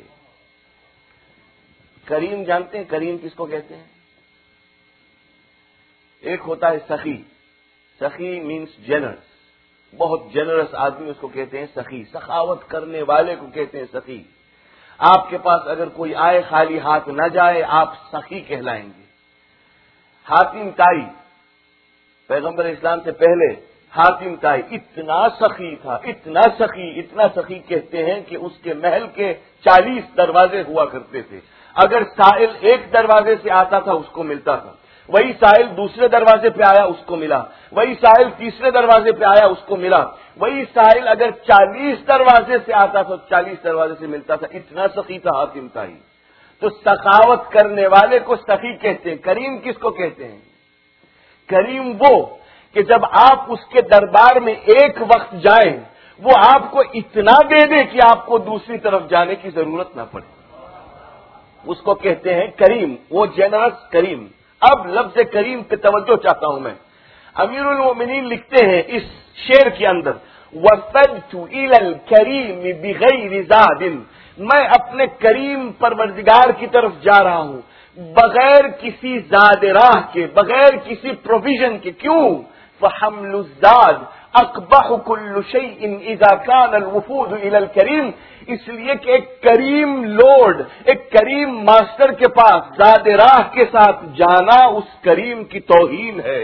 کریم جانتے ہیں کریم کس کو کہتے ہیں؟ ایک ہوتا ہے سخی. سخی مینس جنرس، بہت جنرس آدمی اس کو کہتے ہیں سخی، سخاوت کرنے والے کو کہتے ہیں سخی۔ آپ کے پاس اگر کوئی آئے خالی ہاتھ نہ جائے، آپ سخی کہلائیں گے۔ حاتم طائی پیغمبر اسلام سے پہلے حاتم طائی اتنا سخی تھا، اتنا سخی اتنا سخی کہتے ہیں کہ اس کے محل کے چالیس دروازے ہوا کرتے تھے۔ اگر سائل ایک دروازے سے آتا تھا اس کو ملتا تھا، وہی سائل دوسرے دروازے پہ آیا اس کو ملا، وہی سائل تیسرے دروازے پہ آیا اس کو ملا، وہی سائل اگر چالیس دروازے سے آتا تھا چالیس دروازے سے ملتا تھا۔ اتنا سخی تھا حاتم طائی۔ تو سخاوت کرنے والے کو سخی کہتے ہیں۔ کریم کس کو کہتے ہیں؟ کریم وہ کہ جب آپ اس کے دربار میں ایک وقت جائیں وہ آپ کو اتنا دے دے کہ آپ کو دوسری طرف جانے کی ضرورت نہ پڑے، اس کو کہتے ہیں کریم، وہ جنرس کریم۔ اب لفظ کریم پہ توجہ چاہتا ہوں میں۔ امیر المومنین لکھتے ہیں اس شعر کے اندر وَصَلْتُ إِلَى الْكَرِيمِ بِغَيْرِ زَادٍ، میں اپنے کریم پروردگار کی طرف جا رہا ہوں بغیر کسی زاد راہ کے، بغیر کسی پروویژن کے۔ کیوں؟ فَحَمْلُ الزَّادِ أَقْبَحُ كُلُّ شَيْءٍ إِذَا كَانَ الْوُفُودُ إِلَى الْكَرِيمِ، اس لیے کہ ایک کریم لورڈ، ایک کریم ماسٹر کے پاس زاد راہ کے ساتھ جانا اس کریم کی توہین ہے۔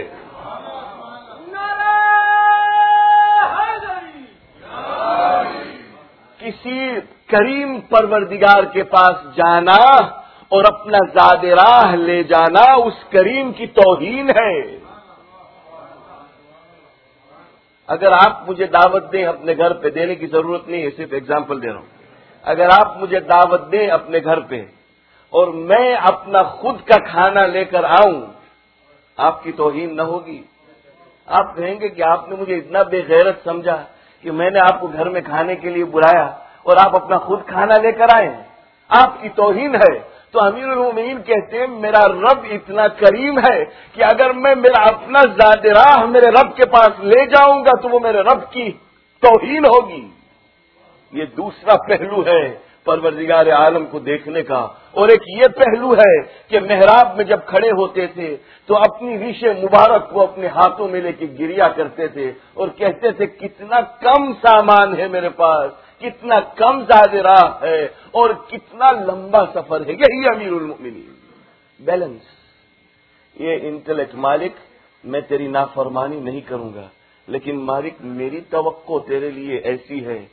کسی کریم پروردگار کے پاس جانا اور اپنا زاد راہ لے جانا اس کریم کی توہین ہے۔ اگر آپ مجھے دعوت دیں اپنے گھر پہ، دینے کی ضرورت نہیں ہے، صرف ایگزامپل دے رہا ہوں، اگر آپ مجھے دعوت دیں اپنے گھر پہ اور میں اپنا خود کا کھانا لے کر آؤں، آپ کی توہین نہ ہوگی؟ آپ کہیں گے کہ آپ نے مجھے اتنا بے غیرت سمجھا کہ میں نے آپ کو گھر میں کھانے کے لیے بلایا اور آپ اپنا خود کھانا لے کر آئے، آپ کی توہین ہے۔ تو امیر المومنین کہتے ہیں میرا رب اتنا کریم ہے کہ اگر میں میرا اپنا ذات راہ میرے رب کے پاس لے جاؤں گا تو وہ میرے رب کی توہین ہوگی۔ یہ دوسرا پہلو ہے پروردگار عالم کو دیکھنے کا۔ اور ایک یہ پہلو ہے کہ محراب میں جب کھڑے ہوتے تھے تو اپنی ریش مبارک کو اپنے ہاتھوں میں لے کے گریا کرتے تھے اور کہتے تھے کتنا کم سامان ہے میرے پاس، کتنا کم زاد راہ ہے اور کتنا لمبا سفر ہے۔ یہی امیر المؤمنین بیلنس۔ یہ انٹلیکٹ مالک میں تیری نافرمانی نہیں کروں گا، لیکن مالک میری توقع تیرے لیے ایسی ہے،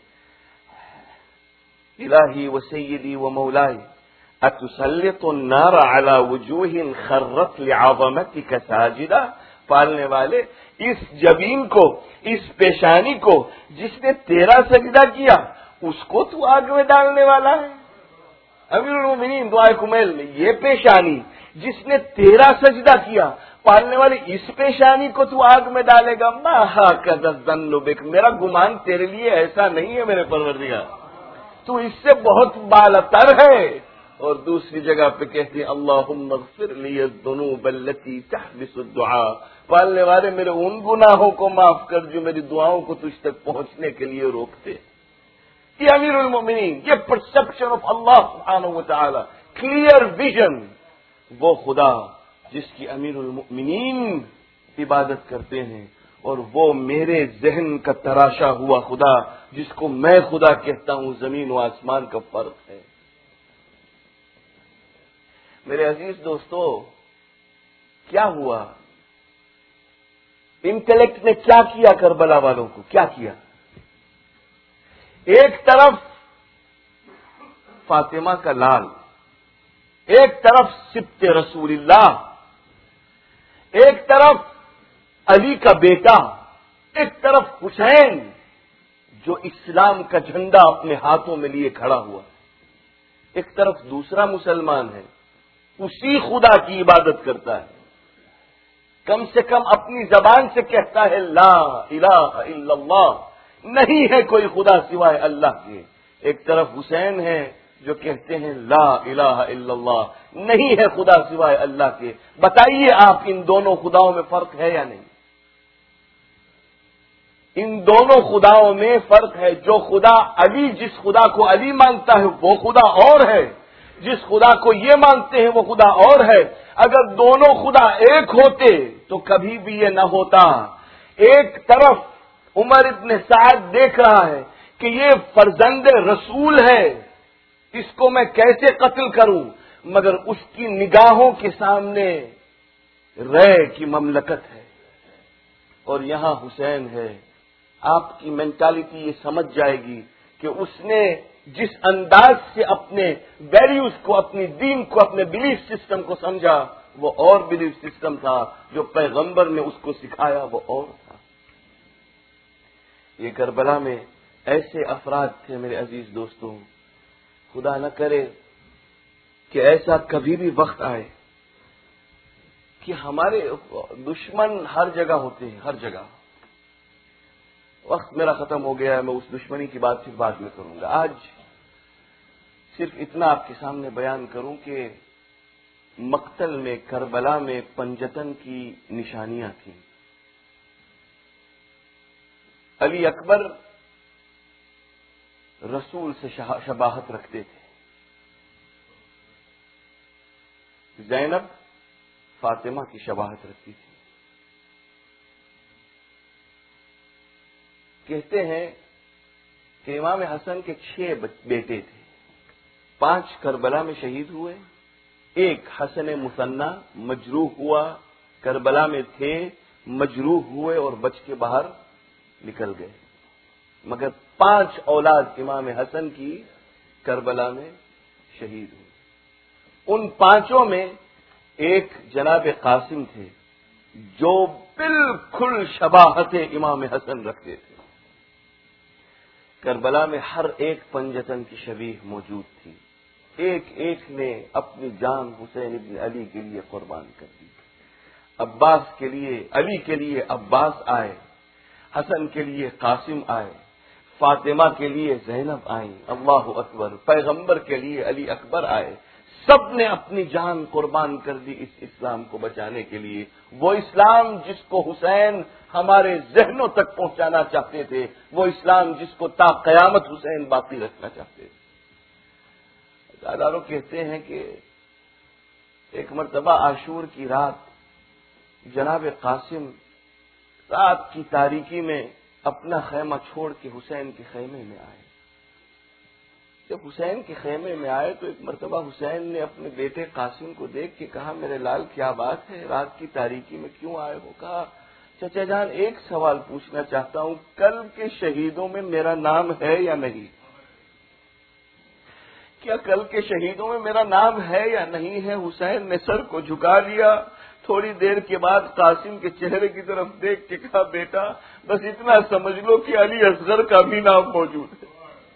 الہی و سیدی و مولائی اتسلط النار علی وجوہ خرت لعظمتک ساجدہ، پالنے والے اس جبین کو، اس پیشانی کو جس نے تیرا سجدہ کیا اس کو تو آگ میں ڈالنے والا ہے۔ امیر المومنین دعائے کمیل میں یہ پیشانی جس نے تیرا سجدہ کیا، پالنے والے اس پیشانی کو تو آگ میں ڈالے گا۔ ما ہکذا الظن بک، میرا گمان تیرے لیے ایسا نہیں ہے میرے پروردگار، تو اس سے بہت بالاتر ہے۔ اور دوسری جگہ پہ کہتے ہیں اللہم اغفر لی الذنوب التي تحبس الدعاء، پالنے والے میرے ان گناہوں کو معاف کر جو میری دعاؤں کو تجھ تک پہنچنے کے لیے روکتے۔ یہ امیر المومنین، یہ پرسپشن آف اللہ سبحانہ و تعالی، کلیئر ویژن، وہ خدا جس کی امیر المؤمنین عبادت کرتے ہیں، اور وہ میرے ذہن کا تراشا ہوا خدا جس کو میں خدا کہتا ہوں، زمین و آسمان کا فرق ہے۔ میرے عزیز دوستو، کیا ہوا؟ انٹلیکٹ نے کیا کیا کربلا والوں کو؟ کیا کیا؟ ایک طرف فاطمہ کا لال، ایک طرف سبط رسول اللہ، ایک طرف علی کا بیٹا، ایک طرف حسین جو اسلام کا جھنڈا اپنے ہاتھوں میں لیے کھڑا ہوا، ایک طرف دوسرا مسلمان ہے اسی خدا کی عبادت کرتا ہے، کم سے کم اپنی زبان سے کہتا ہے لا الہ الا اللہ، نہیں ہے کوئی خدا سوائے اللہ کے۔ ایک طرف حسین ہے جو کہتے ہیں لا الہ الا اللہ، نہیں ہے خدا سوائے اللہ کے۔ بتائیے آپ ان دونوں خداؤں میں فرق ہے یا نہیں؟ ان دونوں خداؤں میں فرق ہے۔ جو خدا علی، جس خدا کو علی مانتا ہے وہ خدا اور ہے، جس خدا کو یہ مانتے ہیں وہ خدا اور ہے۔ اگر دونوں خدا ایک ہوتے تو کبھی بھی یہ نہ ہوتا۔ ایک طرف عمر ابن سعد دیکھ رہا ہے کہ یہ فرزند رسول ہے، اس کو میں کیسے قتل کروں، مگر اس کی نگاہوں کے سامنے رے کی مملکت ہے اور یہاں حسین ہے. آپ کی مینٹالٹی یہ سمجھ جائے گی کہ اس نے جس انداز سے اپنے ویلیوز کو، اپنی دین کو، اپنے بلیف سسٹم کو سمجھا، وہ اور بلیف سسٹم تھا جو پیغمبر نے اس کو سکھایا، وہ اور تھا. یہ کربلا میں ایسے افراد تھے میرے عزیز دوستوں. خدا نہ کرے کہ ایسا کبھی بھی وقت آئے کہ ہمارے دشمن ہر جگہ ہوتے ہیں، ہر جگہ. وقت میرا ختم ہو گیا ہے، میں اس دشمنی کی بات پھر بعد میں کروں گا. آج صرف اتنا آپ کے سامنے بیان کروں کہ مقتل میں، کربلا میں پنجتن کی نشانیاں تھیں. علی اکبر رسول سے شباہت رکھتے تھے، زینب فاطمہ کی شباہت رکھتی تھی. کہتے ہیں کہ امام حسن کے چھ بیٹے تھے، پانچ کربلا میں شہید ہوئے، ایک حسن مثنی مجروح ہوا، کربلا میں تھے، مجروح ہوئے اور بچ کے باہر نکل گئے. مگر پانچ اولاد امام حسن کی کربلا میں شہید ہوئی. ان پانچوں میں ایک جناب قاسم تھے جو بالکل شباہت امام حسن رکھتے تھے. کربلا میں ہر ایک پنجتن کی شبیہ موجود تھی. ایک ایک نے اپنی جان حسین ابن علی کے لیے قربان کر دی. عباس کے لیے، علی کے لیے عباس آئے، حسن کے لیے قاسم آئے، فاطمہ کے لیے زینب آئیں، اللہ اکبر، پیغمبر کے لیے علی اکبر آئے. سب نے اپنی جان قربان کر دی اس اسلام کو بچانے کے لیے. وہ اسلام جس کو حسین ہمارے ذہنوں تک پہنچانا چاہتے تھے، وہ اسلام جس کو تا قیامت حسین باقی رکھنا چاہتے تھے. داداروں کہتے ہیں کہ ایک مرتبہ عاشور کی رات جناب قاسم رات کی تاریکی میں اپنا خیمہ چھوڑ کے حسین کے خیمے میں آئے. جب حسین کے خیمے میں آئے تو ایک مرتبہ حسین نے اپنے بیٹے قاسم کو دیکھ کے کہا، میرے لال کیا بات ہے، رات کی تاریکی میں کیوں آئے ہو؟ کہا، چچا جان ایک سوال پوچھنا چاہتا ہوں، کل کے شہیدوں میں میرا نام ہے یا نہیں؟ کیا کل کے شہیدوں میں میرا نام ہے یا نہیں ہے؟ حسین نے سر کو جھکا لیا. تھوڑی دیر کے بعد قاسم کے چہرے کی طرف دیکھ کے کہا، بیٹا بس اتنا سمجھ لو کہ علی اصغر کا بھی نام موجود ہے،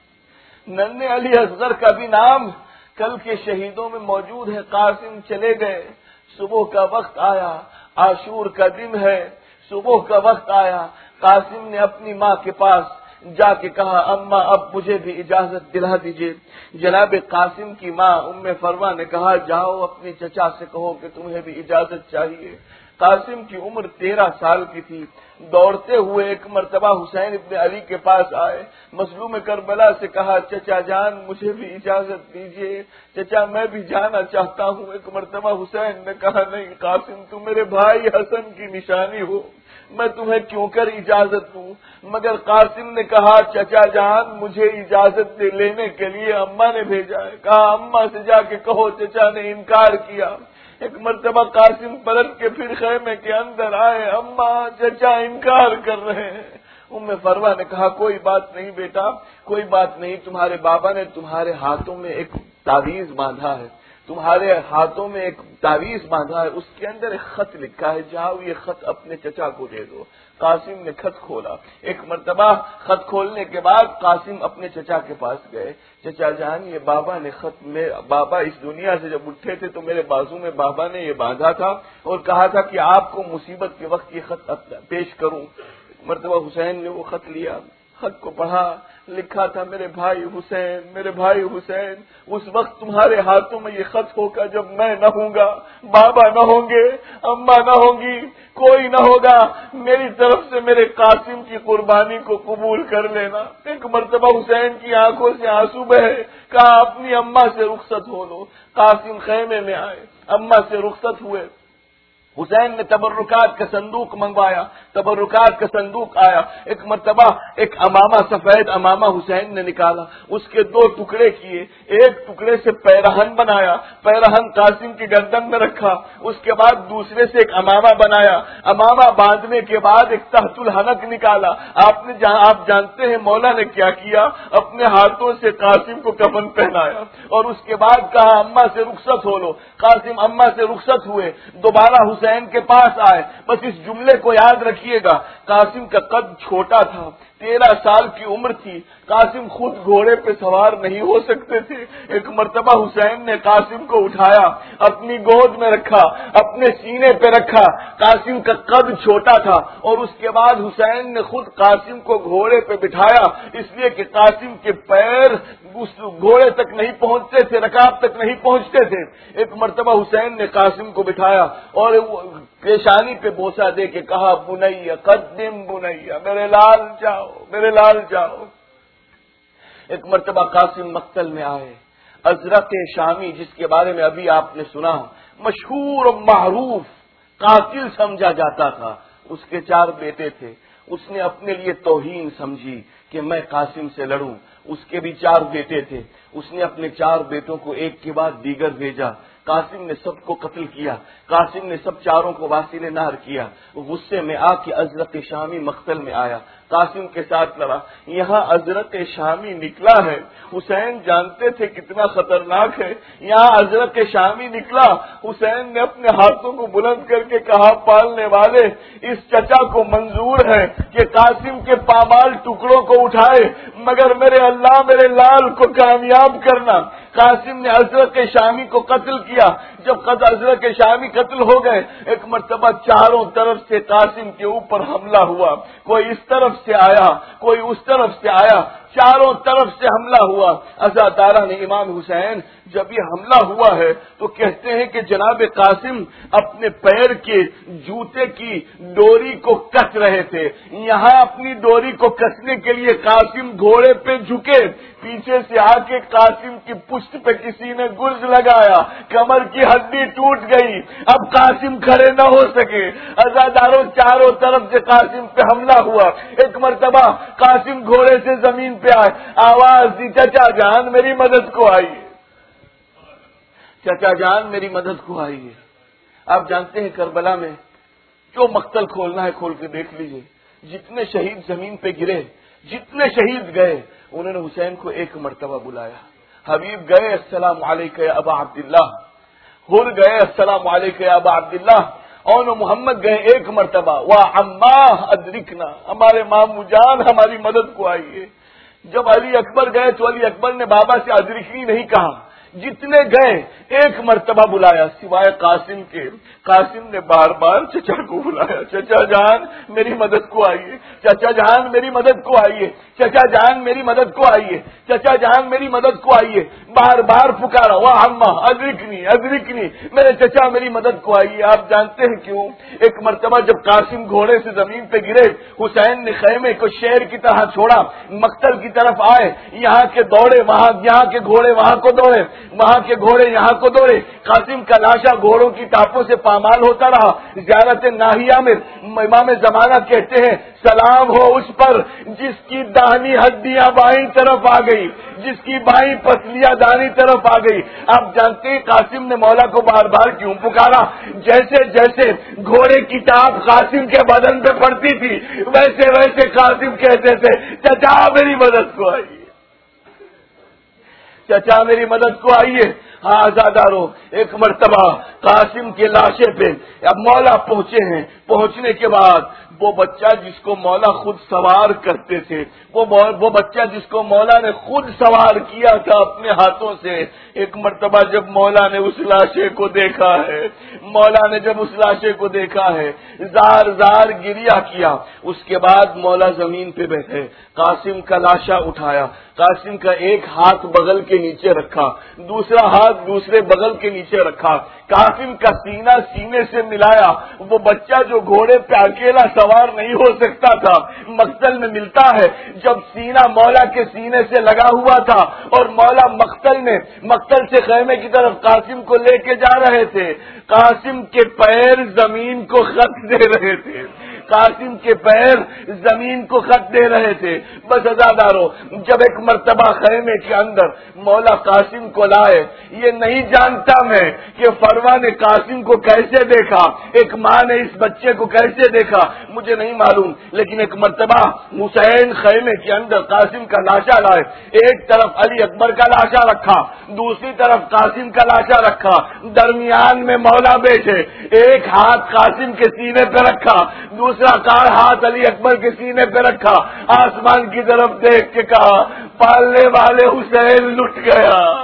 ننھے علی اصغر کا بھی نام کل کے شہیدوں میں موجود ہے. قاسم چلے گئے. صبح کا وقت آیا، عاشور کا دن ہے، صبح کا وقت آیا. قاسم نے اپنی ماں کے پاس جا کے کہا، اماں اب مجھے بھی اجازت دلا دیجیے. جناب قاسم کی ماں ام فروا نے کہا، جاؤ اپنے چچا سے کہو کہ تمہیں بھی اجازت چاہیے. قاسم کی عمر تیرہ سال کی تھی. دوڑتے ہوئے ایک مرتبہ حسین ابن علی کے پاس آئے، مظلوم کربلا سے کہا، چچا جان مجھے بھی اجازت دیجیے، چچا میں بھی جانا چاہتا ہوں. ایک مرتبہ حسین نے کہا، نہیں قاسم تم میرے بھائی حسن کی نشانی ہو، میں تمہیں کیوں کر اجازت دوں؟ مگر قاسم نے کہا، چچا جان مجھے اجازت دے لینے کے لیے اماں نے بھیجا ہے. کہا اماں سے جا کے کہو. چچا نے انکار کیا. ایک مرتبہ قاسم پلٹ کے پھر خیمے کے اندر آئے، اماں چچا انکار کر رہے ہیں. ام فروا نے کہا، کوئی بات نہیں بیٹا، کوئی بات نہیں، تمہارے بابا نے تمہارے ہاتھوں میں ایک تعویذ باندھا ہے، تمہارے ہاتھوں میں ایک تعویذ باندھا ہے، اس کے اندر ایک خط لکھا ہے، جاؤ یہ خط اپنے چچا کو دے دو. قاسم نے خط کھولا. ایک مرتبہ خط کھولنے کے بعد قاسم اپنے چچا کے پاس گئے. چچا جان یہ بابا نے خط میں، بابا اس دنیا سے جب اٹھے تھے تو میرے بازو میں بابا نے یہ باندھا تھا اور کہا تھا کہ آپ کو مصیبت کے وقت یہ خط پیش کروں. مرتبہ حسین نے وہ خط لیا، خط کو پڑھا. لکھا تھا، میرے بھائی حسین، میرے بھائی حسین، اس وقت تمہارے ہاتھوں میں یہ خط ہوگا جب میں نہ ہوں گا، بابا نہ ہوں گے، اماں نہ ہوں گی، کوئی نہ ہوگا. میری طرف سے میرے قاسم کی قربانی کو قبول کر لینا. ایک مرتبہ حسین کی آنکھوں سے آنسو بہے. کہا اپنی اماں سے رخصت ہو لو. قاسم خیمے میں آئے، اماں سے رخصت ہوئے. حسین نے تبرکات کا صندوق منگوایا، تبرکات کا صندوق آیا، ایک مرتبہ ایک امامہ، سفید امامہ حسین نے نکالا، اس کے دو ٹکڑے کیے، ایک ٹکڑے سے پیرہن بنایا، پیرہن قاسم کی گردن میں رکھا، اس کے بعد دوسرے سے ایک امامہ بنایا، امامہ باندھنے کے بعد ایک تحت الحنک نکالا۔ آپ نے جہاں آپ جانتے ہیں مولا نے کیا کیا، اپنے ہاتھوں سے قاسم کو کفن پہنایا اور اس کے بعد کہا اماں سے رخصت ہو لو۔ قاسم اماں سے رخصت ہوئے، دوبارہ حسین کے پاس آئے۔ بس اس جملے کو یاد رکھیے گا، قاسم کا قد چھوٹا تھا، تیرہ سال کی عمر تھی، قاسم خود گھوڑے پہ سوار نہیں ہو سکتے تھے۔ ایک مرتبہ حسین نے قاسم کو اٹھایا، اپنی گود میں رکھا، اپنے سینے پہ رکھا، قاسم کا قد چھوٹا تھا، اور اس کے بعد حسین نے خود قاسم کو گھوڑے پہ بٹھایا، اس لیے کہ قاسم کے پیر اس گھوڑے تک نہیں پہنچتے تھے، رکاب تک نہیں پہنچتے تھے۔ ایک مرتبہ حسین نے قاسم کو بٹھایا اور پیشانی پہ بوسہ دے کے کہا بنیا قدم بنیا، میرے لال جاؤ، میرے لال جاؤ۔ ایک مرتبہ قاسم مقتل میں آئے، ازرق شامی جس کے بارے میں ابھی آپ نے سنا، مشہور و معروف قاتل سمجھا جاتا تھا، اس کے چار بیٹے تھے، اس نے اپنے لیے توہین سمجھی کہ میں قاسم سے لڑوں۔ اس کے بھی چار بیٹے تھے، اس نے اپنے چار بیٹوں کو ایک کے بعد دیگر بھیجا، قاسم نے سب کو قتل کیا، قاسم نے سب چاروں کو واصل نہر کیا۔ غصے میں آ کے ازرق شامی مقتل میں آیا، قاسم کے ساتھ لڑا، یہاں ازرق شامی نکلا ہے، حسین جانتے تھے کتنا خطرناک ہے، یہاں ازرق شامی نکلا، حسین نے اپنے ہاتھوں کو بلند کر کے کہا پالنے والے اس چچا کو منظور ہے کہ قاسم کے پامال ٹکڑوں کو اٹھائے، مگر میرے اللہ میرے لال کو کامیاب کرنا۔ قاسم نے ازرق شامی کو قتل کیا، جب قد ازرق شامی قتل ہو گئے، ایک مرتبہ چاروں طرف سے قاسم کے اوپر حملہ ہوا، کوئی اس طرف سے آیا، کوئی اس طرف سے آیا، چاروں طرف سے حملہ ہوا۔ عزادارہ نے امام حسین جب یہ حملہ ہوا ہے تو کہتے ہیں کہ جناب قاسم اپنے پیر کے جوتے کی ڈوری کو کس رہے تھے، یہاں اپنی ڈوری کو کسنے کے لیے قاسم گھوڑے پہ جھکے، پیچھے سے آ کے قاسم کی پشت پہ کسی نے گرز لگایا، کمر کی ہڈی ٹوٹ گئی، اب قاسم کھڑے نہ ہو سکے، عزاداروں چاروں طرف سے قاسم پہ حملہ ہوا۔ ایک مرتبہ قاسم گھوڑے سے زمین پہ آئے، آواز دی چچا جان میری مدد کو آئیے، چچا جان میری مدد کو آئیے۔ آپ جانتے ہیں کربلا میں جو مقتل کھولنا ہے کھول کے دیکھ لیجئے، جتنے شہید زمین پہ گرے، جتنے شہید گئے، انہوں نے حسین کو ایک مرتبہ بلایا، حبیب گئے السلام علیکہ یا ابا عبداللہ، حر گئے السلام علیکہ یا ابا عبداللہ، اون محمد گئے ایک مرتبہ، وا عماہ ادرکنا، ہمارے مامو جان ہماری مدد کو آئیے۔ جب علی اکبر گئے تو علی اکبر نے بابا سے ادرکنی نہیں کہا، جتنے گئے ایک مرتبہ بلایا سوائے قاسم کے۔ قاسم نے بار بار چچا کو بلایا، چچا جان میری مدد کو آئیے، چچا جان میری مدد کو آئیے، چچا جان میری مدد کو آئیے، چچا جان میری مدد کو آئیے، بار بار پکارا، واہ اماں ادرکنی ادرکنی، میرے چچا میری مدد کو آئیے۔ آپ جانتے ہیں کیوں؟ ایک مرتبہ جب قاسم گھوڑے سے زمین پہ گرے، حسین نے خیمے کو شیر کی طرح چھوڑا، مقتل کی طرف آئے، یہاں کے دوڑے وہاں، یہاں کے گھوڑے وہاں کو دوڑے، وہاں کے گھوڑے یہاں کو دوڑے، قاسم کا لاشا گھوڑوں کی ٹاپوں سے پامال ہوتا رہا۔ زیارت ناحیہ میں امام زمانہ کہتے ہیں سلام ہو اس پر جس کی داہنی ہڈیاں بائیں طرف آ گئی، جس کی بائیں پسلیاں دانی طرف آ گئی۔ آپ جانتے ہیں قاسم نے مولا کو بار بار کیوں پکارا؟ جیسے جیسے گھوڑے کی ٹاپ قاسم کے بدن پہ پڑتی تھی، ویسے ویسے قاسم کہتے تھے چچا میری مدد کو آئیے، چچا میری مدد کو آئیے۔ ہاں آزادارو، ایک مرتبہ قاسم کے لاشے پہ اب مولا پہنچے ہیں، پہنچنے کے بعد وہ بچہ جس کو مولا خود سوار کرتے تھے، وہ وہ بچہ جس کو مولا نے خود سوار کیا تھا اپنے ہاتھوں سے، ایک مرتبہ جب مولا نے اس لاشے کو دیکھا ہے، مولا نے جب اس لاشے کو دیکھا ہے زار زار گریا کیا۔ اس کے بعد مولا زمین پہ بیٹھے، قاسم کا لاشا اٹھایا، قاسم کا ایک ہاتھ بغل کے نیچے رکھا، دوسرا ہاتھ ہاتھ دوسرے بغل کے نیچے رکھا، قاسم کا سینہ سینے سے ملایا۔ وہ بچہ جو گھوڑے پہ اکیلا سوار نہیں ہو سکتا تھا، مقتل میں ملتا ہے جب سینہ مولا کے سینے سے لگا ہوا تھا اور مولا مقتل میں مقتل سے خیمے کی طرف قاسم کو لے کے جا رہے تھے، قاسم کے پیر زمین کو خط دے رہے تھے، قاسم کے پیر زمین کو خط دے رہے تھے۔ بس عزادارو، جب ایک مرتبہ خیمے کے اندر مولا قاسم کو لائے، یہ نہیں جانتا میں کہ فروا نے قاسم کو کیسے دیکھا، ایک ماں نے اس بچے کو کیسے دیکھا، مجھے نہیں معلوم، لیکن ایک مرتبہ حسین خیمے کے اندر قاسم کا لاشا لائے، ایک طرف علی اکبر کا لاشا رکھا، دوسری طرف قاسم کا لاشا رکھا، درمیان میں مولا بیٹھے، ایک ہاتھ قاسم کے سینے پہ رکھا، دوسرا کار ہاتھ علی اکبر کے سینے پہ رکھا، آسمان کی طرف دیکھ کے کہا، پالنے والے حسین لٹ گیا۔